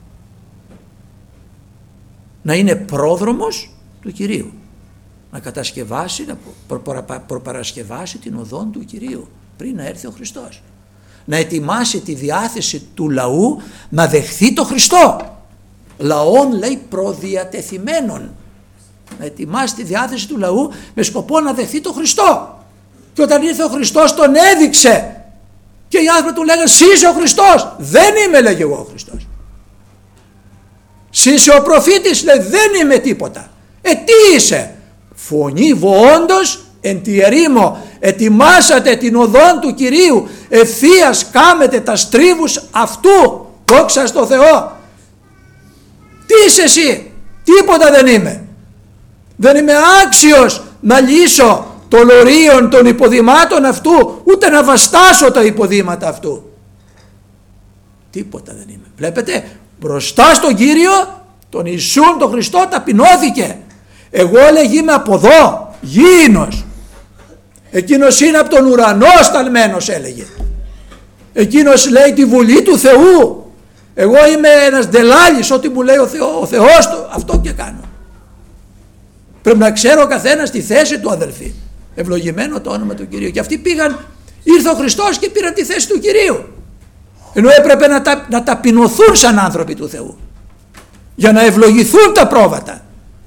να είναι πρόδρομος του Κυρίου, να κατασκευάσει, να προπαρασκευάσει την οδόν του Κυρίου πριν να έρθει ο Χριστός, να ετοιμάσει τη διάθεση του λαού να δεχθεί το Χριστό. Λαών, λέει, προδιατεθειμένων, να ετοιμάσει τη διάθεση του λαού με σκοπό να δεχθεί το Χριστό. Και όταν ήρθε ο Χριστός τον έδειξε και οι άνθρωποι του λέγανε «Συ είσαι ο Χριστός». «Δεν είμαι», λέγε, «εγώ ο Χριστός». «Συ είσαι ο προφήτης», λέει, «Δεν είμαι τίποτα». «Ε, τι είσαι?» «Φωνή βοόντος εν τη ερήμο, ετοιμάσατε την οδόν του Κυρίου, ευθείας κάμετε τα στρίβους αυτού». Δόξα στο Θεό. Τι είσαι εσύ? Τίποτα δεν είμαι. Δεν είμαι άξιος να λύσω το λωρίον των υποδημάτων αυτού, ούτε να βαστάσω τα υποδήματα αυτού. Τίποτα δεν είμαι. Βλέπετε, μπροστά στον Κύριο, τον Ιησούν τον Χριστό, ταπεινώθηκε. Εγώ, λέγει, είμαι από εδώ, γήινος. Εκείνος είναι από τον ουρανό σταλμένος, έλεγε. Εκείνος λέει τη βουλή του Θεού. Εγώ είμαι ένας ντελάλης, ό,τι μου λέει ο, Θεό, ο Θεός του, αυτό και κάνω. Πρέπει να ξέρω ο καθένας τη θέση του, αδελφοί. Ευλογημένο το όνομα του Κυρίου. Και αυτοί πήγαν, ήρθε ο Χριστός και πήραν τη θέση του Κυρίου. Ενώ έπρεπε να, τα, να ταπεινωθούν σαν άνθρωποι του Θεού, για να ευλογηθούν τα πρόβατα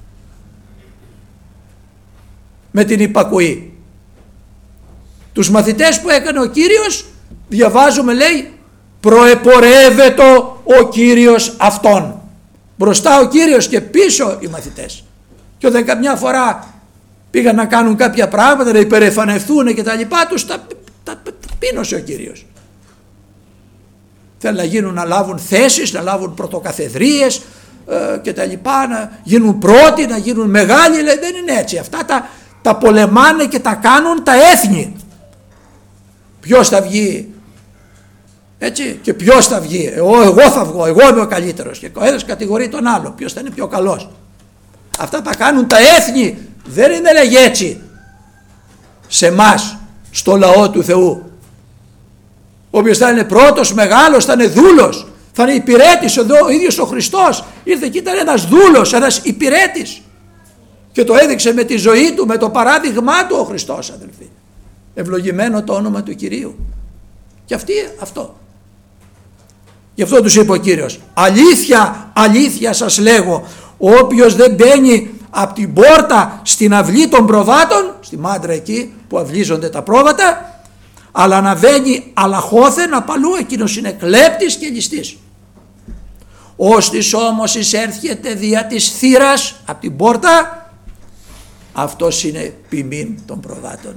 με την υπακοή. Τους μαθητές που έκανε ο Κύριος, διαβάζουμε, λέει, προεπορεύεται ο Κύριος αυτόν. Μπροστά ο Κύριος και πίσω οι μαθητές. Και όταν καμιά φορά πήγαν να κάνουν κάποια πράγματα, να υπερεφανευτούν και τα λοιπά, τους τα, τα, τα πίνωσε ο Κύριος. Θέλουν να γίνουν, να λάβουν θέσεις, να λάβουν πρωτοκαθεδρίες ε, και τα λοιπά, να γίνουν πρώτοι, να γίνουν μεγάλοι. Λέει, δεν είναι έτσι. Αυτά τα, τα πολεμάνε και τα κάνουν τα έθνη. Ποιος θα βγει, έτσι, και ποιος θα βγει? Εγώ, εγώ θα βγω, εγώ είμαι ο καλύτερος. Και ο ένας κατηγορεί τον άλλο, ποιος θα είναι πιο καλός. Αυτά τα κάνουν τα έθνη. Δεν είναι, λέγε, έτσι σε εμάς, στο λαό του Θεού. Όποιος θα είναι πρώτος, μεγάλος, θα είναι δούλος, θα είναι υπηρέτης. Εδώ ο ίδιος ο Χριστός ήρθε και ήταν ένας δούλος, ένας υπηρέτης, και το έδειξε με τη ζωή του, με το παράδειγμά του ο Χριστός, αδελφοί. Ευλογημένο το όνομα του Κυρίου. Και αυτοί αυτό. Γι' αυτό τους είπε ο Κύριος, αλήθεια, αλήθεια σας λέγω, όποιος δεν μπαίνει από την πόρτα στην αυλή των προβάτων, στη μάντρα εκεί που αυλίζονται τα πρόβατα, αλλά αναβαίνει αλαχώθεν απαλού, εκείνος είναι κλέπτης και ληστής. Όστις όμως εισέρχεται δια της θύρας από την πόρτα, αυτός είναι ποιμήν των προβάτων.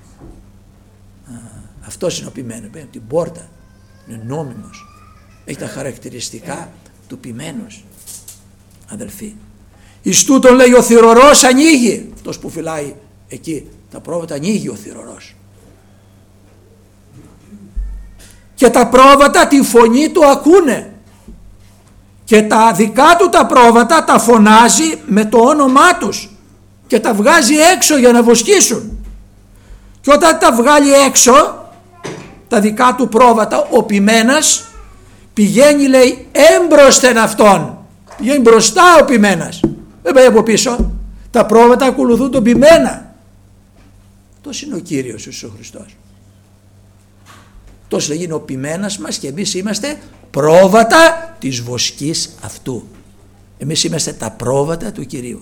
Αυτός είναι ο ποιμένος, από την πόρτα, είναι νόμιμος, έχει τα χαρακτηριστικά του ποιμένος, αδελφοί. Εις τούτον, λέει, ο θυρωρός ανοίγει, αυτός που φυλάει εκεί τα πρόβατα, ανοίγει ο θυρωρός. και τα πρόβατα τη φωνή του ακούνε και τα δικά του τα πρόβατα τα φωνάζει με το όνομά τους και τα βγάζει έξω για να βοσκήσουν. Και όταν τα βγάλει έξω τα δικά του πρόβατα, ο ποιμένας πηγαίνει, λέει, έμπροσθεν αυτόν, πηγαίνει μπροστά ο ποιμένας, δεν πάει από πίσω. Τα πρόβατα ακολουθούν τον ποιμένα. Τόσο είναι ο Κύριος Ιησούς Χριστός. Τόσο είναι ο ποιμένας μας και εμείς είμαστε πρόβατα της βοσκής αυτού. Εμείς είμαστε τα πρόβατα του Κυρίου.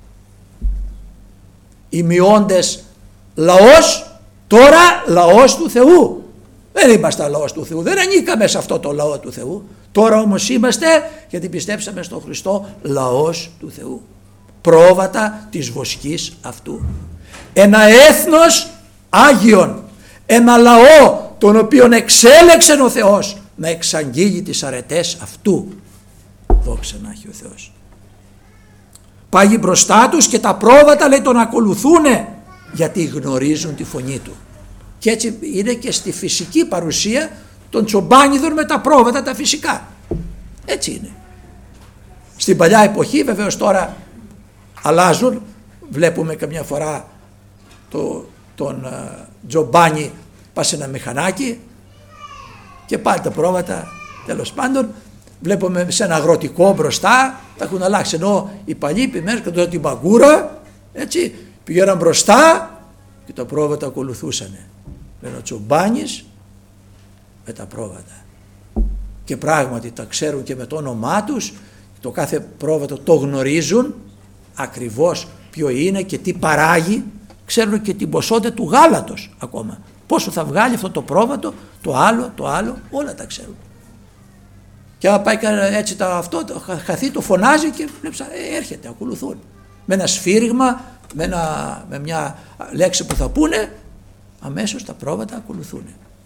Οι μειώντες λαός, τώρα λαός του Θεού. Δεν είμαστε λαός του Θεού, δεν ανήκαμε σε αυτό το λαό του Θεού. Τώρα όμως είμαστε, γιατί πιστέψαμε στον Χριστό, λαός του Θεού. Πρόβατα της βοσκής αυτού. Ένα έθνος Άγιον, ένα λαό τον οποίον εξέλεξε ο Θεός να εξαγγείλει τις αρετές αυτού. Δόξα να έχει ο Θεός. Πάγει μπροστά τους και τα πρόβατα, λέει, τον ακολουθούνε γιατί γνωρίζουν τη φωνή του. Και έτσι είναι και στη φυσική παρουσία των τσομπάνιδων με τα πρόβατα τα φυσικά. Έτσι είναι. Στην παλιά εποχή βεβαίως τώρα αλλάζουν. Βλέπουμε καμιά φορά το, τον uh, τζομπάνι πάει σε ένα μηχανάκι και πάλι τα πρόβατα, τέλος πάντων. Βλέπουμε σε ένα αγροτικό μπροστά, τα έχουν αλλάξει, ενώ οι παλιοί ποιμένες και την μπαγκούρα, έτσι, πηγαίναν μπροστά και τα πρόβατα ακολουθούσαν. Λένε ο τσομπάνης με τα πρόβατα. Και πράγματι τα ξέρουν και με το όνομά τους, το κάθε πρόβατο το γνωρίζουν ακριβώς ποιο είναι και τι παράγει, ξέρουν και την ποσότητα του γάλατος ακόμα. Πόσο θα βγάλει αυτό το πρόβατο, το άλλο, το άλλο, όλα τα ξέρουν. Και άμα πάει έτσι το, αυτό, το χαθεί, το φωνάζει και βλέπεις, έρχεται, ακολουθούν. Με ένα σφύριγμα, με, ένα, με μια λέξη που θα πούνε, αμέσως τα πρόβατα ακολουθούν.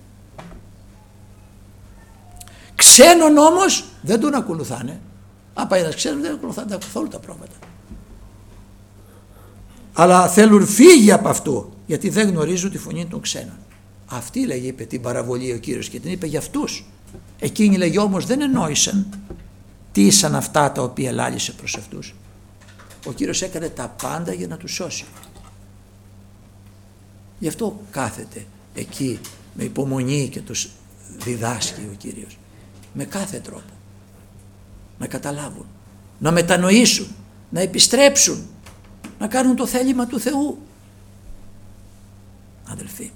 Ξένον όμως δεν τον ακολουθάνε. Αν πάει ένας ξένος δεν ακολουθάνε καθόλου τα πρόβατα. Αλλά θέλουν φύγει από αυτού, γιατί δεν γνωρίζουν τη φωνή των ξένων. Αυτή, λέγει, είπε την παραβολή ο Κύριος και την είπε για αυτούς. Εκείνοι, λέγει, όμως δεν εννόησαν τι ήσαν αυτά τα οποία λάλησε προς αυτούς. Ο Κύριος έκανε τα πάντα για να τους σώσει. Γι' αυτό κάθεται εκεί με υπομονή και τους διδάσκει ο Κύριος. Με κάθε τρόπο. Να καταλάβουν, να μετανοήσουν, να επιστρέψουν, να κάνουν το θέλημα του Θεού. Αδελφοί,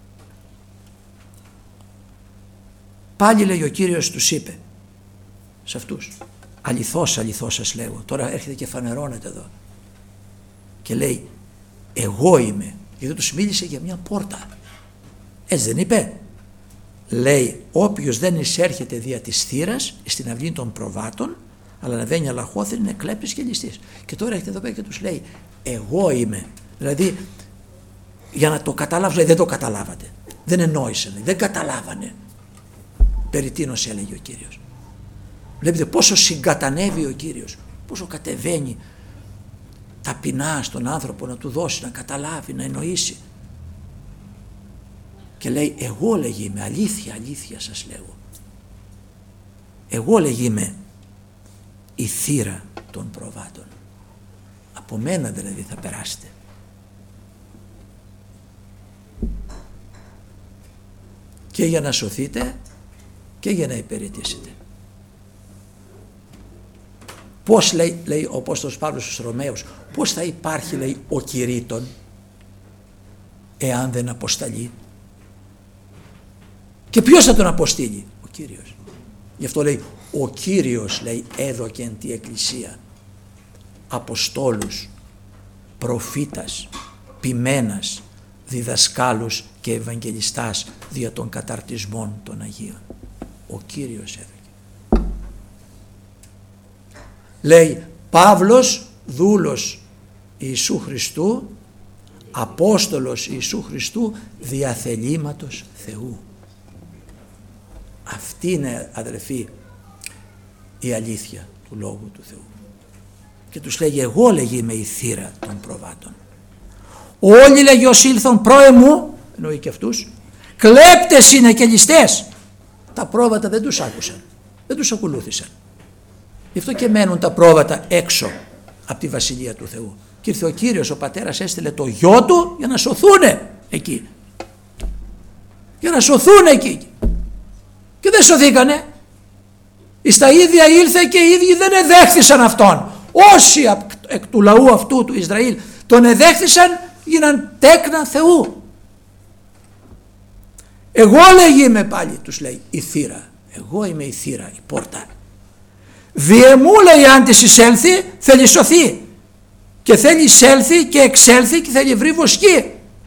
πάλι, λέει, ο Κύριος τους είπε σε αυτούς, αληθώς, αληθώς σας λέγω, τώρα έρχεται και φανερώνεται εδώ και λέει, εγώ είμαι, γιατί τους μίλησε για μια πόρτα. Έτσι δεν είπε? Λέει, όποιος δεν εισέρχεται δια της θύρας στην αυλή των προβάτων, αλλά αναβαίνει αλαχώθεν, είναι κλέπτης και ληστής. Και τώρα έρχεται εδώ πέρα και τους λέει, εγώ είμαι. Δηλαδή, για να το καταλάβουν, λέει, δεν το καταλάβατε, δεν εννόησαν, δεν καταλάβανε περί τίνος έλεγε ο Κύριος. Βλέπετε πόσο συγκατανεύει ο Κύριος, πόσο κατεβαίνει ταπεινά στον άνθρωπο να του δώσει, να καταλάβει, να εννοήσει. Και λέει, εγώ, λέγει, είμαι, αλήθεια, αλήθεια σας λέγω, εγώ, λέγει, είμαι η θύρα των προβάτων. Από μένα δηλαδή θα περάσετε. Και για να σωθείτε και για να υπηρετήσετε. Πώς, λέει, λέει ο Απόστολος Παύλος στους Ρωμαίους, πώς θα υπάρχει, λέει, ο κηρύττων εάν δεν αποσταλεί? Και ποιος θα τον αποστείλει? Ο Κύριος. Γι' αυτό λέει, ο Κύριος, λέει, έδωκεν τη Εκκλησία αποστόλους, προφήτας, ποιμένας, διδασκάλους και ευαγγελιστάς δια των καταρτισμών των Αγίων. Ο Κύριος έδωκε. Λέει, Παύλος, δούλος Ιησού Χριστού, Απόστολος Ιησού Χριστού, διαθελήματος Θεού. Αυτή είναι, αδελφοί, η αλήθεια του Λόγου του Θεού. Και τους λέγει, εγώ, λέγει, είμαι η θύρα των προβάτων. Όλοι, λέγει, ως ήλθον πρόε μου, εννοεί και αυτούς, κλέπτες είναι και ληστές. τα πρόβατα δεν τους άκουσαν, δεν τους ακολούθησαν. Γι' αυτό και μένουν τα πρόβατα έξω από τη Βασιλεία του Θεού. Και ήρθε ο Κύριος, ο Πατέρας έστειλε το γιο του για να σωθούνε εκεί. Για να σωθούν εκεί. Και δεν σωθήκανε. Εις τα ίδια ήλθε και οι ίδιοι δεν εδέχθησαν αυτόν. Όσοι εκ του λαού αυτού του Ισραήλ τον εδέχθησαν, γίναν τέκνα Θεού. Εγώ, λέγει, είμαι πάλι, τους λέει, η θύρα. Εγώ είμαι η θύρα, η πόρτα. Διεμού, λέει, αν της εισέλθει, θέλει σωθεί. Και θέλει εισέλθει και εξέλθει και θέλει βρει βοσκή.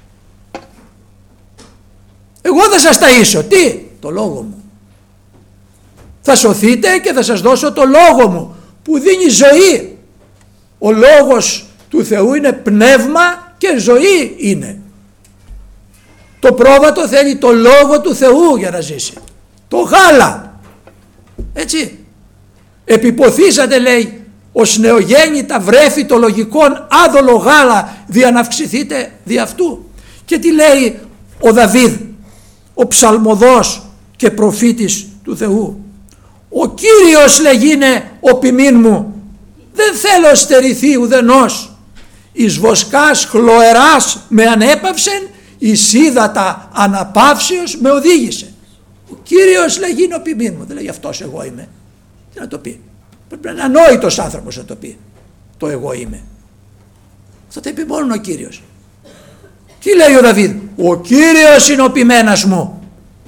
Εγώ θα σας ταΐσω. Τι? Το λόγο μου. Θα σωθείτε και θα σας δώσω το λόγο μου που δίνει ζωή. Ο λόγος του Θεού είναι πνεύμα και ζωή είναι. Το πρόβατο θέλει το λόγο του Θεού για να ζήσει. Το γάλα. Έτσι. Επιποθήσατε, λέει, ως νεογέννητα βρέφη το λογικόν άδολο γάλα δια να αυξηθείτε δι' αυτού. Και τι λέει ο Δαβίδ, ο ψαλμοδός και προφήτης του Θεού? Ο Κύριος, λέγει, είναι ο ποιμήν μου, δεν θέλω στερηθεί ουδενός. Εις βοσκάς χλωεράς με ανέπαυσεν, εις ύδατα αναπαύσεως με οδήγησε. Ο Κύριος, λέγει, είναι ο ποιμήν μου. Δεν λέει αυτός εγώ είμαι. Τι να το πει? Πρέπει να είναι ανόητος άνθρωπος να το πει το εγώ είμαι. Θα το πει μόνο ο Κύριος. Τι λέει ο Δαβίδ? Ο Κύριος είναι ο ποιμένας μου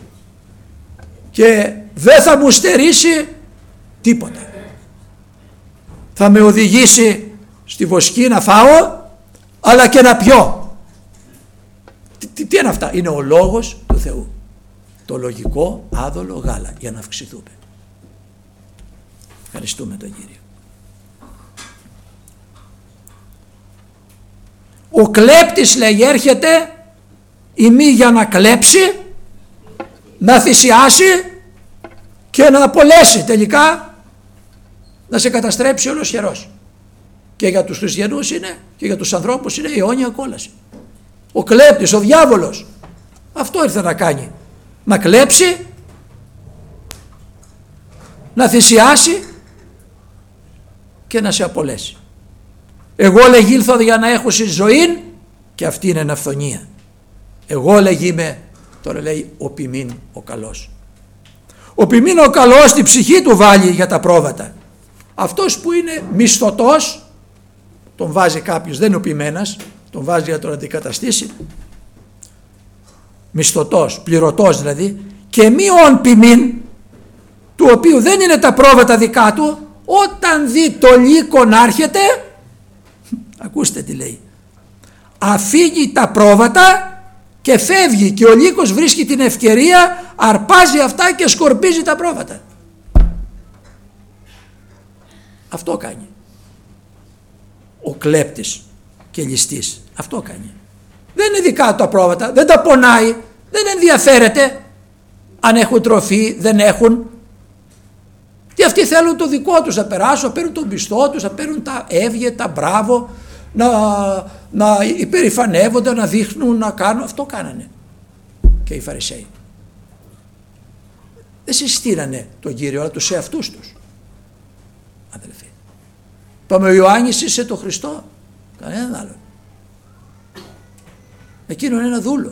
και δεν θα μου στερήσει τίποτα. Θα με οδηγήσει στη βοσκή να φάω, αλλά και να πιω. Τι, τι, τι είναι αυτά? Είναι ο λόγος του Θεού. Το λογικό άδολο γάλα για να αυξηθούμε. Ευχαριστούμε τον Κύριο. Ο κλέπτης, λέει, έρχεται ημί για να κλέψει, να θυσιάσει και να απολέσει, τελικά να σε καταστρέψει ολοσχερός. Και για τους χριστιανούς είναι και για τους ανθρώπους είναι η αιώνια κόλαση. Ο κλέπτης, ο διάβολος, αυτό ήρθε να κάνει. Να κλέψει, να θυσιάσει και να σε απολέσει. Εγώ, λέγει, ήλθα για να έχω ζωή και αυτή είναι αυθονία. Εγώ, λέγει, είμαι, τώρα λέει, ο ποιμήν ο καλός. Ο ποιμήν ο καλός την ψυχή του βάλει για τα πρόβατα. Αυτός που είναι μισθωτός, τον βάζει κάποιος, δεν είναι ο ποιμένας, τον βάζει για να τον αντικαταστήσει. Μισθωτός, πληρωτός δηλαδή, και μείον ποιμήν, του οποίου δεν είναι τα πρόβατα δικά του, όταν δει το λύκο να έρχεται, ακούστε τι λέει, αφήγει τα πρόβατα και φεύγει, και ο λύκος βρίσκει την ευκαιρία, αρπάζει αυτά και σκορπίζει τα πρόβατα. Αυτό κάνει ο κλέπτης και ληστής. Αυτό κάνει. Δεν είναι δικά του τα πρόβατα, δεν τα πονάει, δεν ενδιαφέρεται αν έχουν τροφή, δεν έχουν. Και αυτοί θέλουν το δικό τους να περάσουν, να παίρνουν τον πιστό τους, να παίρνουν τα έβγε, τα μπράβο, να, να υπερηφανεύονται, να δείχνουν, να κάνουν. Αυτό κάνανε και οι Φαρισαίοι. Δεν συστήνανε τον Κύριο, αλλά τους εαυτούς τους. Αδελφοί, πάμε ο Ιωάννης είσαι το Χριστό? Κανέναν άλλον. Εκείνο είναι ένα δούλο.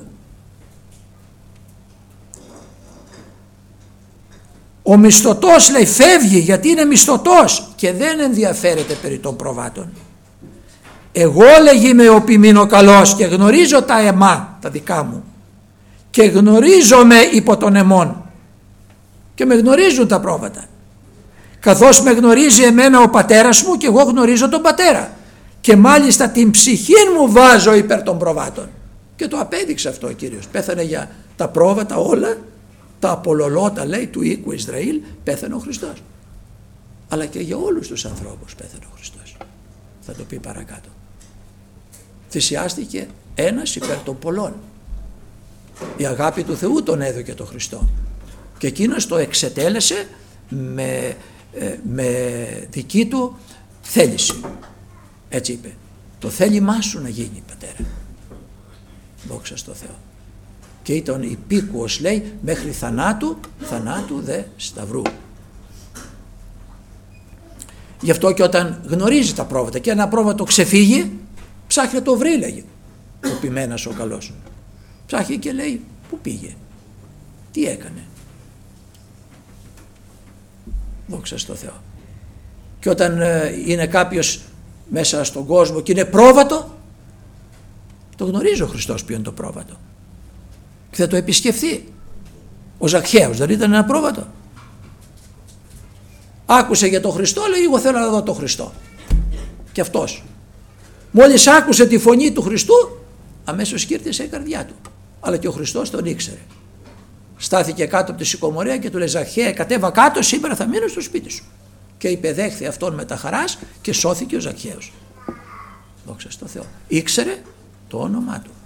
Ο μισθωτός, λέει, φεύγει γιατί είναι μισθωτός και δεν ενδιαφέρεται περί των προβάτων. Εγώ, λέγει, είμαι ο ποιμήν ο καλός και γνωρίζω τα αιμά, τα δικά μου, και γνωρίζομαι υπό των αιμών, και με γνωρίζουν τα πρόβατα, καθώς με γνωρίζει εμένα ο πατέρας μου και εγώ γνωρίζω τον πατέρα, και μάλιστα την ψυχή μου βάζω υπέρ των προβάτων. Και το απέδειξε αυτό ο Κύριος. Πέθανε για τα πρόβατα όλα, τα απολολότα, λέει, του οίκου Ισραήλ, πέθανε ο Χριστός. Αλλά και για όλους τους ανθρώπους πέθανε ο Χριστός. Θα το πει παρακάτω. Θυσιάστηκε ένας υπέρ των πολλών. Η αγάπη του Θεού τον έδωκε το Χριστό. Και εκείνος το εξετέλεσε με, με δική του θέληση. Έτσι είπε. Το θέλημά σου να γίνει, Πατέρα. Δόξα στο Θεό. και ήταν υπήκουος, λέει, μέχρι θανάτου, θανάτου δε σταυρού. Γι' αυτό και όταν γνωρίζει τα πρόβατα και ένα πρόβατο ξεφύγει, ψάχνει να το βρει, λέγει ο ποιμένας ο καλός. Ψάχνει και λέει, πού πήγε, τι έκανε. Δόξα στο Θεό. Και όταν είναι κάποιος μέσα στον κόσμο και είναι πρόβατο, το γνωρίζει ο Χριστός ποιο είναι το πρόβατο και θα το επισκεφθεί. Ο Ζακχαίος δεν ήταν ένα πρόβατο? Άκουσε για τον Χριστό, λέει, εγώ θέλω να δω τον Χριστό. Και αυτός μόλις άκουσε τη φωνή του Χριστού, αμέσως κήρτησε η καρδιά του. Αλλά και ο Χριστός τον ήξερε. Στάθηκε κάτω από τη σικομορία και του λέει, Ζακχαία, κατέβα κάτω, σήμερα θα μείνω στο σπίτι σου. Και υπεδέχθη αυτόν με τα χαράς και σώθηκε ο Ζακχαίος. Δόξα στο Θεό. Ήξερε το όνομά του.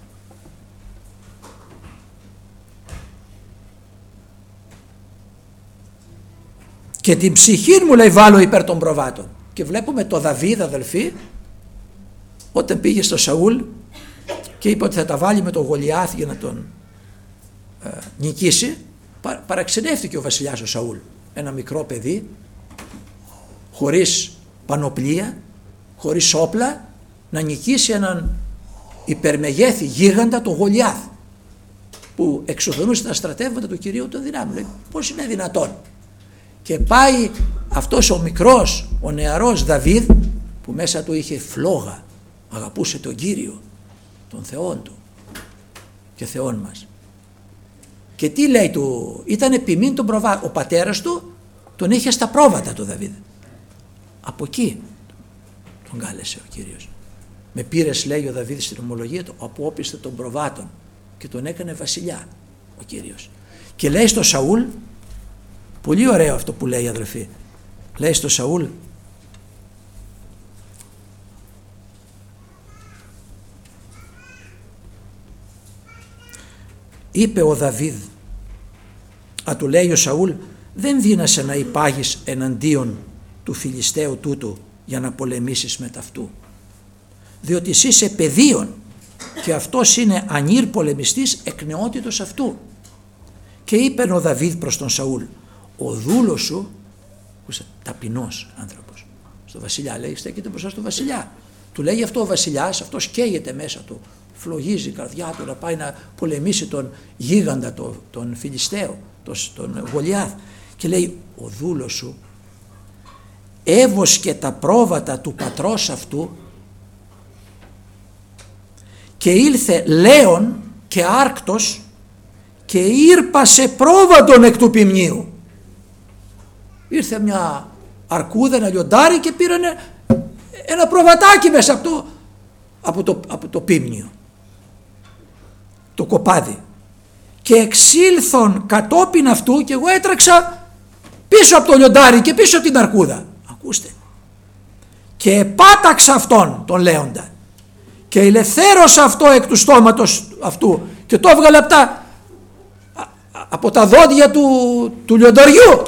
Και την ψυχή μου, λέει, βάλω υπέρ των προβάτων. Και βλέπουμε το Δαβίδ, αδελφοί, όταν πήγε στο Σαούλ και είπε ότι θα τα βάλει με τον Γολιάθ για να τον ε, νικήσει, πα, παραξενεύτηκε ο βασιλιάς ο Σαούλ. Ένα μικρό παιδί, χωρίς πανοπλία, χωρίς όπλα, να νικήσει έναν υπερμεγέθη γίγαντα, τον Γολιάθ, που εξοδονούσε τα στρατεύματα του Κυρίου των δυνάμεων. Λέει, πώς είναι δυνατόν? Και πάει αυτός ο μικρός, ο νεαρός Δαβίδ, που μέσα του είχε φλόγα, αγαπούσε τον Κύριο, τον Θεόν του και Θεόν μας. Και τι λέει του, ήταν επιμήν τον προβά, ο πατέρας του τον είχε στα πρόβατα του Δαβίδ. Από εκεί τον κάλεσε ο Κύριος. Με πήρες, λέει ο Δαβίδ στην ομολογία του, από όπισθεν των προβάτων, και τον έκανε βασιλιά ο Κύριος. Και λέει στο Σαούλ, πολύ ωραίο αυτό που λέει, αδελφοί, λέει στο Σαούλ, είπε ο Δαβίδ, α, του λέει ο Σαούλ, δεν δύνασε να υπάγεις εναντίον του Φιλιστέου τούτου για να πολεμήσεις με ταυτού, διότι εσύ είσαι παιδίον και αυτός είναι ανήρ πολεμιστής εκ νεότητος αυτού. Και είπε ο Δαβίδ προς τον Σαούλ, ο δούλος σου, που είσαι ταπεινός άνθρωπος, στο βασιλιά, λέει, στέκεται μπροστά στο βασιλιά, του λέει αυτό ο βασιλιάς, αυτός καίγεται μέσα του, φλογίζει η καρδιά του να πάει να πολεμήσει τον γίγαντα, τον, τον Φιλιστέο, τον, τον Γολιάθ, και λέει, ο δούλος σου έβοσκε τα πρόβατα του πατρός αυτού και ήλθε λέον και άρκτος και ήρπασε πρόβατον εκ του ποιμνίου. Ήρθε μια αρκούδα, ένα λιοντάρι και πήρανε ένα προβατάκι μέσα από το, από το, από το ποίμνιο, το κοπάδι, και εξήλθον κατόπιν αυτού, και εγώ έτρεξα πίσω από το λιοντάρι και πίσω από την αρκούδα, ακούστε, και επάταξα αυτόν τον λέοντα και ελευθέρωσα αυτό εκ του στόματος αυτού και το έβγαλε από τα, από τα δόντια του, του λιονταριού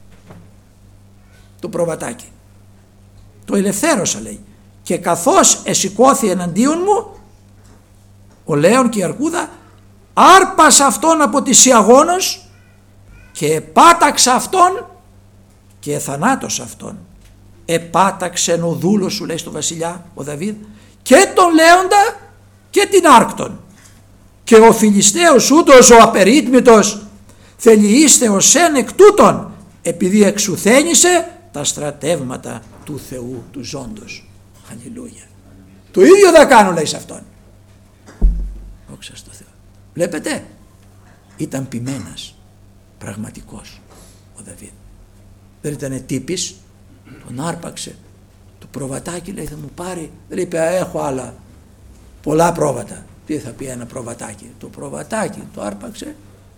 το προβατάκι, το ελευθέρωσα, λέει, και καθώς εσηκώθη εναντίον μου ο λέον και η αρκούδα, άρπασα αυτόν από τη σιαγόνος και επάταξα αυτόν και εθανάτωσα αυτόν. Επάταξεν ο δούλος σου, λέει στο βασιλιά ο Δαβίδ, και τον λέοντα και την άρκτον, και ο Φιλιστέος ούτως ο απερίτμητος θελιείστε ως εν εκ τούτων, επειδή εξουθένησε τα στρατεύματα του Θεού του ζώντος. Αλληλούια. Το ίδιο θα κάνω, λέει, σε αυτόν. Δόξα στο Θεό. Βλέπετε, ήταν ποιμένας, πραγματικός ο Δαβίδ. Δεν ήταν τύπης, τον άρπαξε το προβατάκι, λέει, θα μου πάρει, δεν είπε έχω άλλα πολλά πρόβατα. Τι θα πει ένα προβατάκι? Το προβατάκι το άρπαξε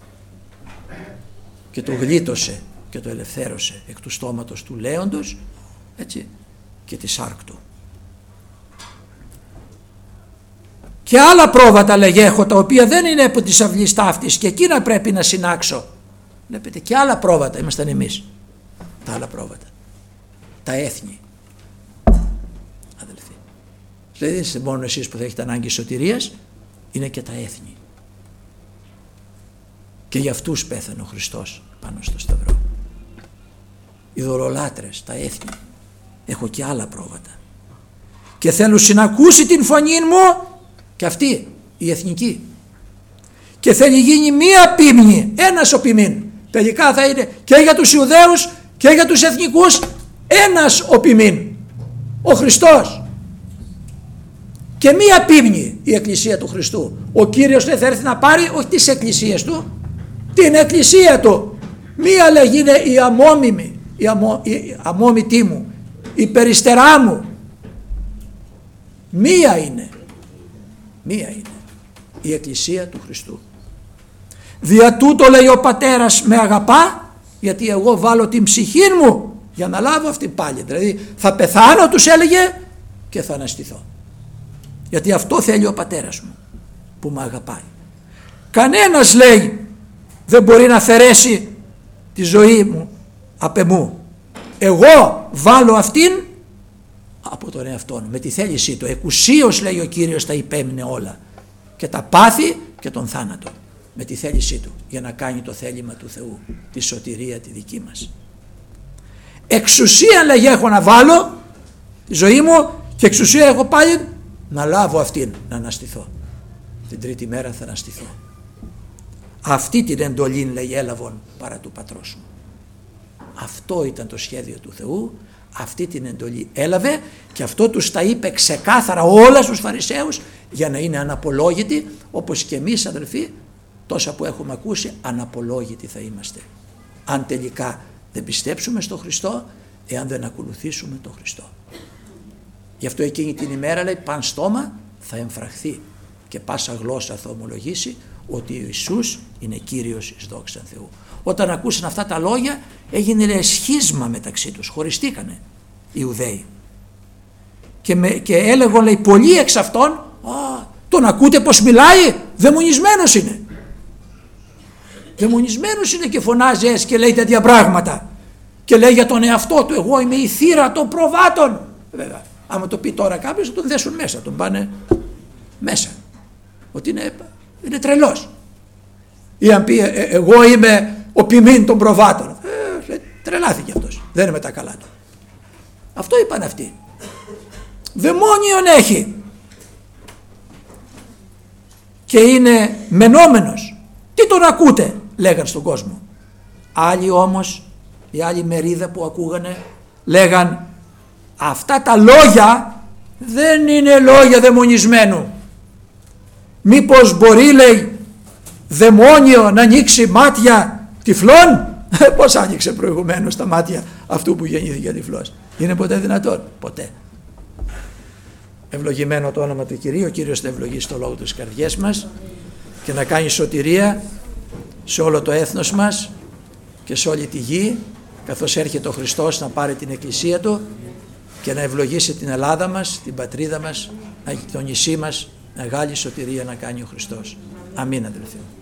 και το γλίτωσε και το ελευθέρωσε εκ του στόματος του λέοντος, έτσι, και της άρκτου. Και άλλα πρόβατα, λέγε, έχω, τα οποία δεν είναι από της αυλής ταύτης και εκείνα πρέπει να συνάξω. Βλέπετε, και άλλα πρόβατα ήμασταν εμείς, τα άλλα πρόβατα, τα έθνη, αδελφοί. Δηλαδή δεν είστε μόνο εσείς που θα έχετε ανάγκη σωτηρίας, είναι και τα έθνη. Και για αυτούς πέθανε ο Χριστός πάνω στο σταυρό. Οι δωρολάτρες, τα έθνη. Έχω και άλλα πρόβατα. Και θέλουν να ακούσει την φωνή μου και αυτή η εθνική. Και θέλει γίνει μία ποιμνη, ένας ο ποιμήν. Τελικά θα είναι και για τους Ιουδαίους και για τους εθνικούς ένας ο ποιμήν. Ο Χριστός. Και μία ποιμνη η εκκλησία του Χριστού. Ο Κύριος δεν θα έρθει να πάρει όχι τις εκκλησίες του, την εκκλησία του. Μία λέγει είναι η αμόμιμη, η, αμό, η αμόμητή μου, η περιστερά μου. Μία είναι. Μία είναι η εκκλησία του Χριστού. Δια τούτο λέει ο Πατέρας με αγαπά, γιατί εγώ βάλω την ψυχή μου για να λάβω αυτή πάλι. Δηλαδή θα πεθάνω, τους έλεγε, και θα αναστηθώ. Γιατί αυτό θέλει ο Πατέρας μου που με αγαπάει. Κανένας, λέει, δεν μπορεί να αφαιρέσει τη ζωή μου απ' εμού. Εγώ βάλω αυτήν από τον εαυτό μου με τη θέλησή του. Εκουσίως, λέει ο Κύριος, τα υπέμεινε όλα, και τα πάθη και τον θάνατο, με τη θέλησή του, για να κάνει το θέλημα του Θεού, τη σωτηρία τη δική μας. Εξουσία, λέγει, έχω να βάλω τη ζωή μου, και εξουσία έχω πάλι να λάβω αυτήν, να αναστηθώ. Την τρίτη μέρα θα αναστηθώ. Αυτή την εντολή, λέει, έλαβον παρά του πατρός μου. Αυτό ήταν το σχέδιο του Θεού, αυτή την εντολή έλαβε, και αυτό τους τα είπε ξεκάθαρα όλα στους Φαρισαίους, για να είναι αναπολόγητοι, όπως και εμείς, αδελφοί, τόσα που έχουμε ακούσει, αναπολόγητοι θα είμαστε. Αν τελικά δεν πιστέψουμε στο Χριστό, εάν δεν ακολουθήσουμε τον Χριστό. Γι' αυτό εκείνη την ημέρα, λέει, παν στόμα θα εμφραχθεί και πάσα γλώσσα θα ομολογήσει ότι ο Ιησούς είναι Κύριος εις δόξαν Θεού. Όταν ακούσαν αυτά τα λόγια, έγινε, λέει, σχίσμα μεταξύ τους, χωριστήκανε οι Ιουδαίοι. Και, με, και έλεγαν, λέει, πολλοί εξ αυτών, α, τον ακούτε πως μιλάει, δαιμονισμένος είναι. Δαιμονισμένος είναι και φωνάζει έτσι και λέει τέτοια πράγματα. Και λέει για τον εαυτό του, εγώ είμαι η θύρα των προβάτων. Βέβαια, άμα το πει τώρα κάποιος, θα τον δέσουν μέσα, τον πάνε μέσα. Ότι είναι, είναι τρελός. Ή αν πει, ε, ε, εγώ είμαι ο ποιμήν των προβάτων. Ε, τρελάθηκε αυτός. Δεν είναι με τα καλά του. Αυτό είπαν αυτοί. Δαιμόνιον έχει. Και είναι μενόμενος. Τι τον ακούτε, λέγαν στον κόσμο. Άλλοι όμως, η άλλη μερίδα που ακούγανε, λέγαν, αυτά τα λόγια δεν είναι λόγια δαιμονισμένου. Μήπως μπορεί, λέει, δαιμόνιο να ανοίξει μάτια τυφλών? Πώς άνοιξε προηγουμένως τα μάτια αυτού που γεννήθηκε τυφλός? Είναι ποτέ δυνατόν? Ποτέ. Ευλογημένο το όνομα του Κυρίου. Ο Κύριος θα ευλογήσει το λόγο του στις καρδιές μας και να κάνει σωτηρία σε όλο το έθνος μας και σε όλη τη γη, καθώς έρχεται ο Χριστός να πάρει την εκκλησία του και να ευλογήσει την Ελλάδα μας, την πατρίδα μας, το νησί μας, μεγάλη σωτηρία να κάνει ο Χριστός. Αμήν, αδελφοί.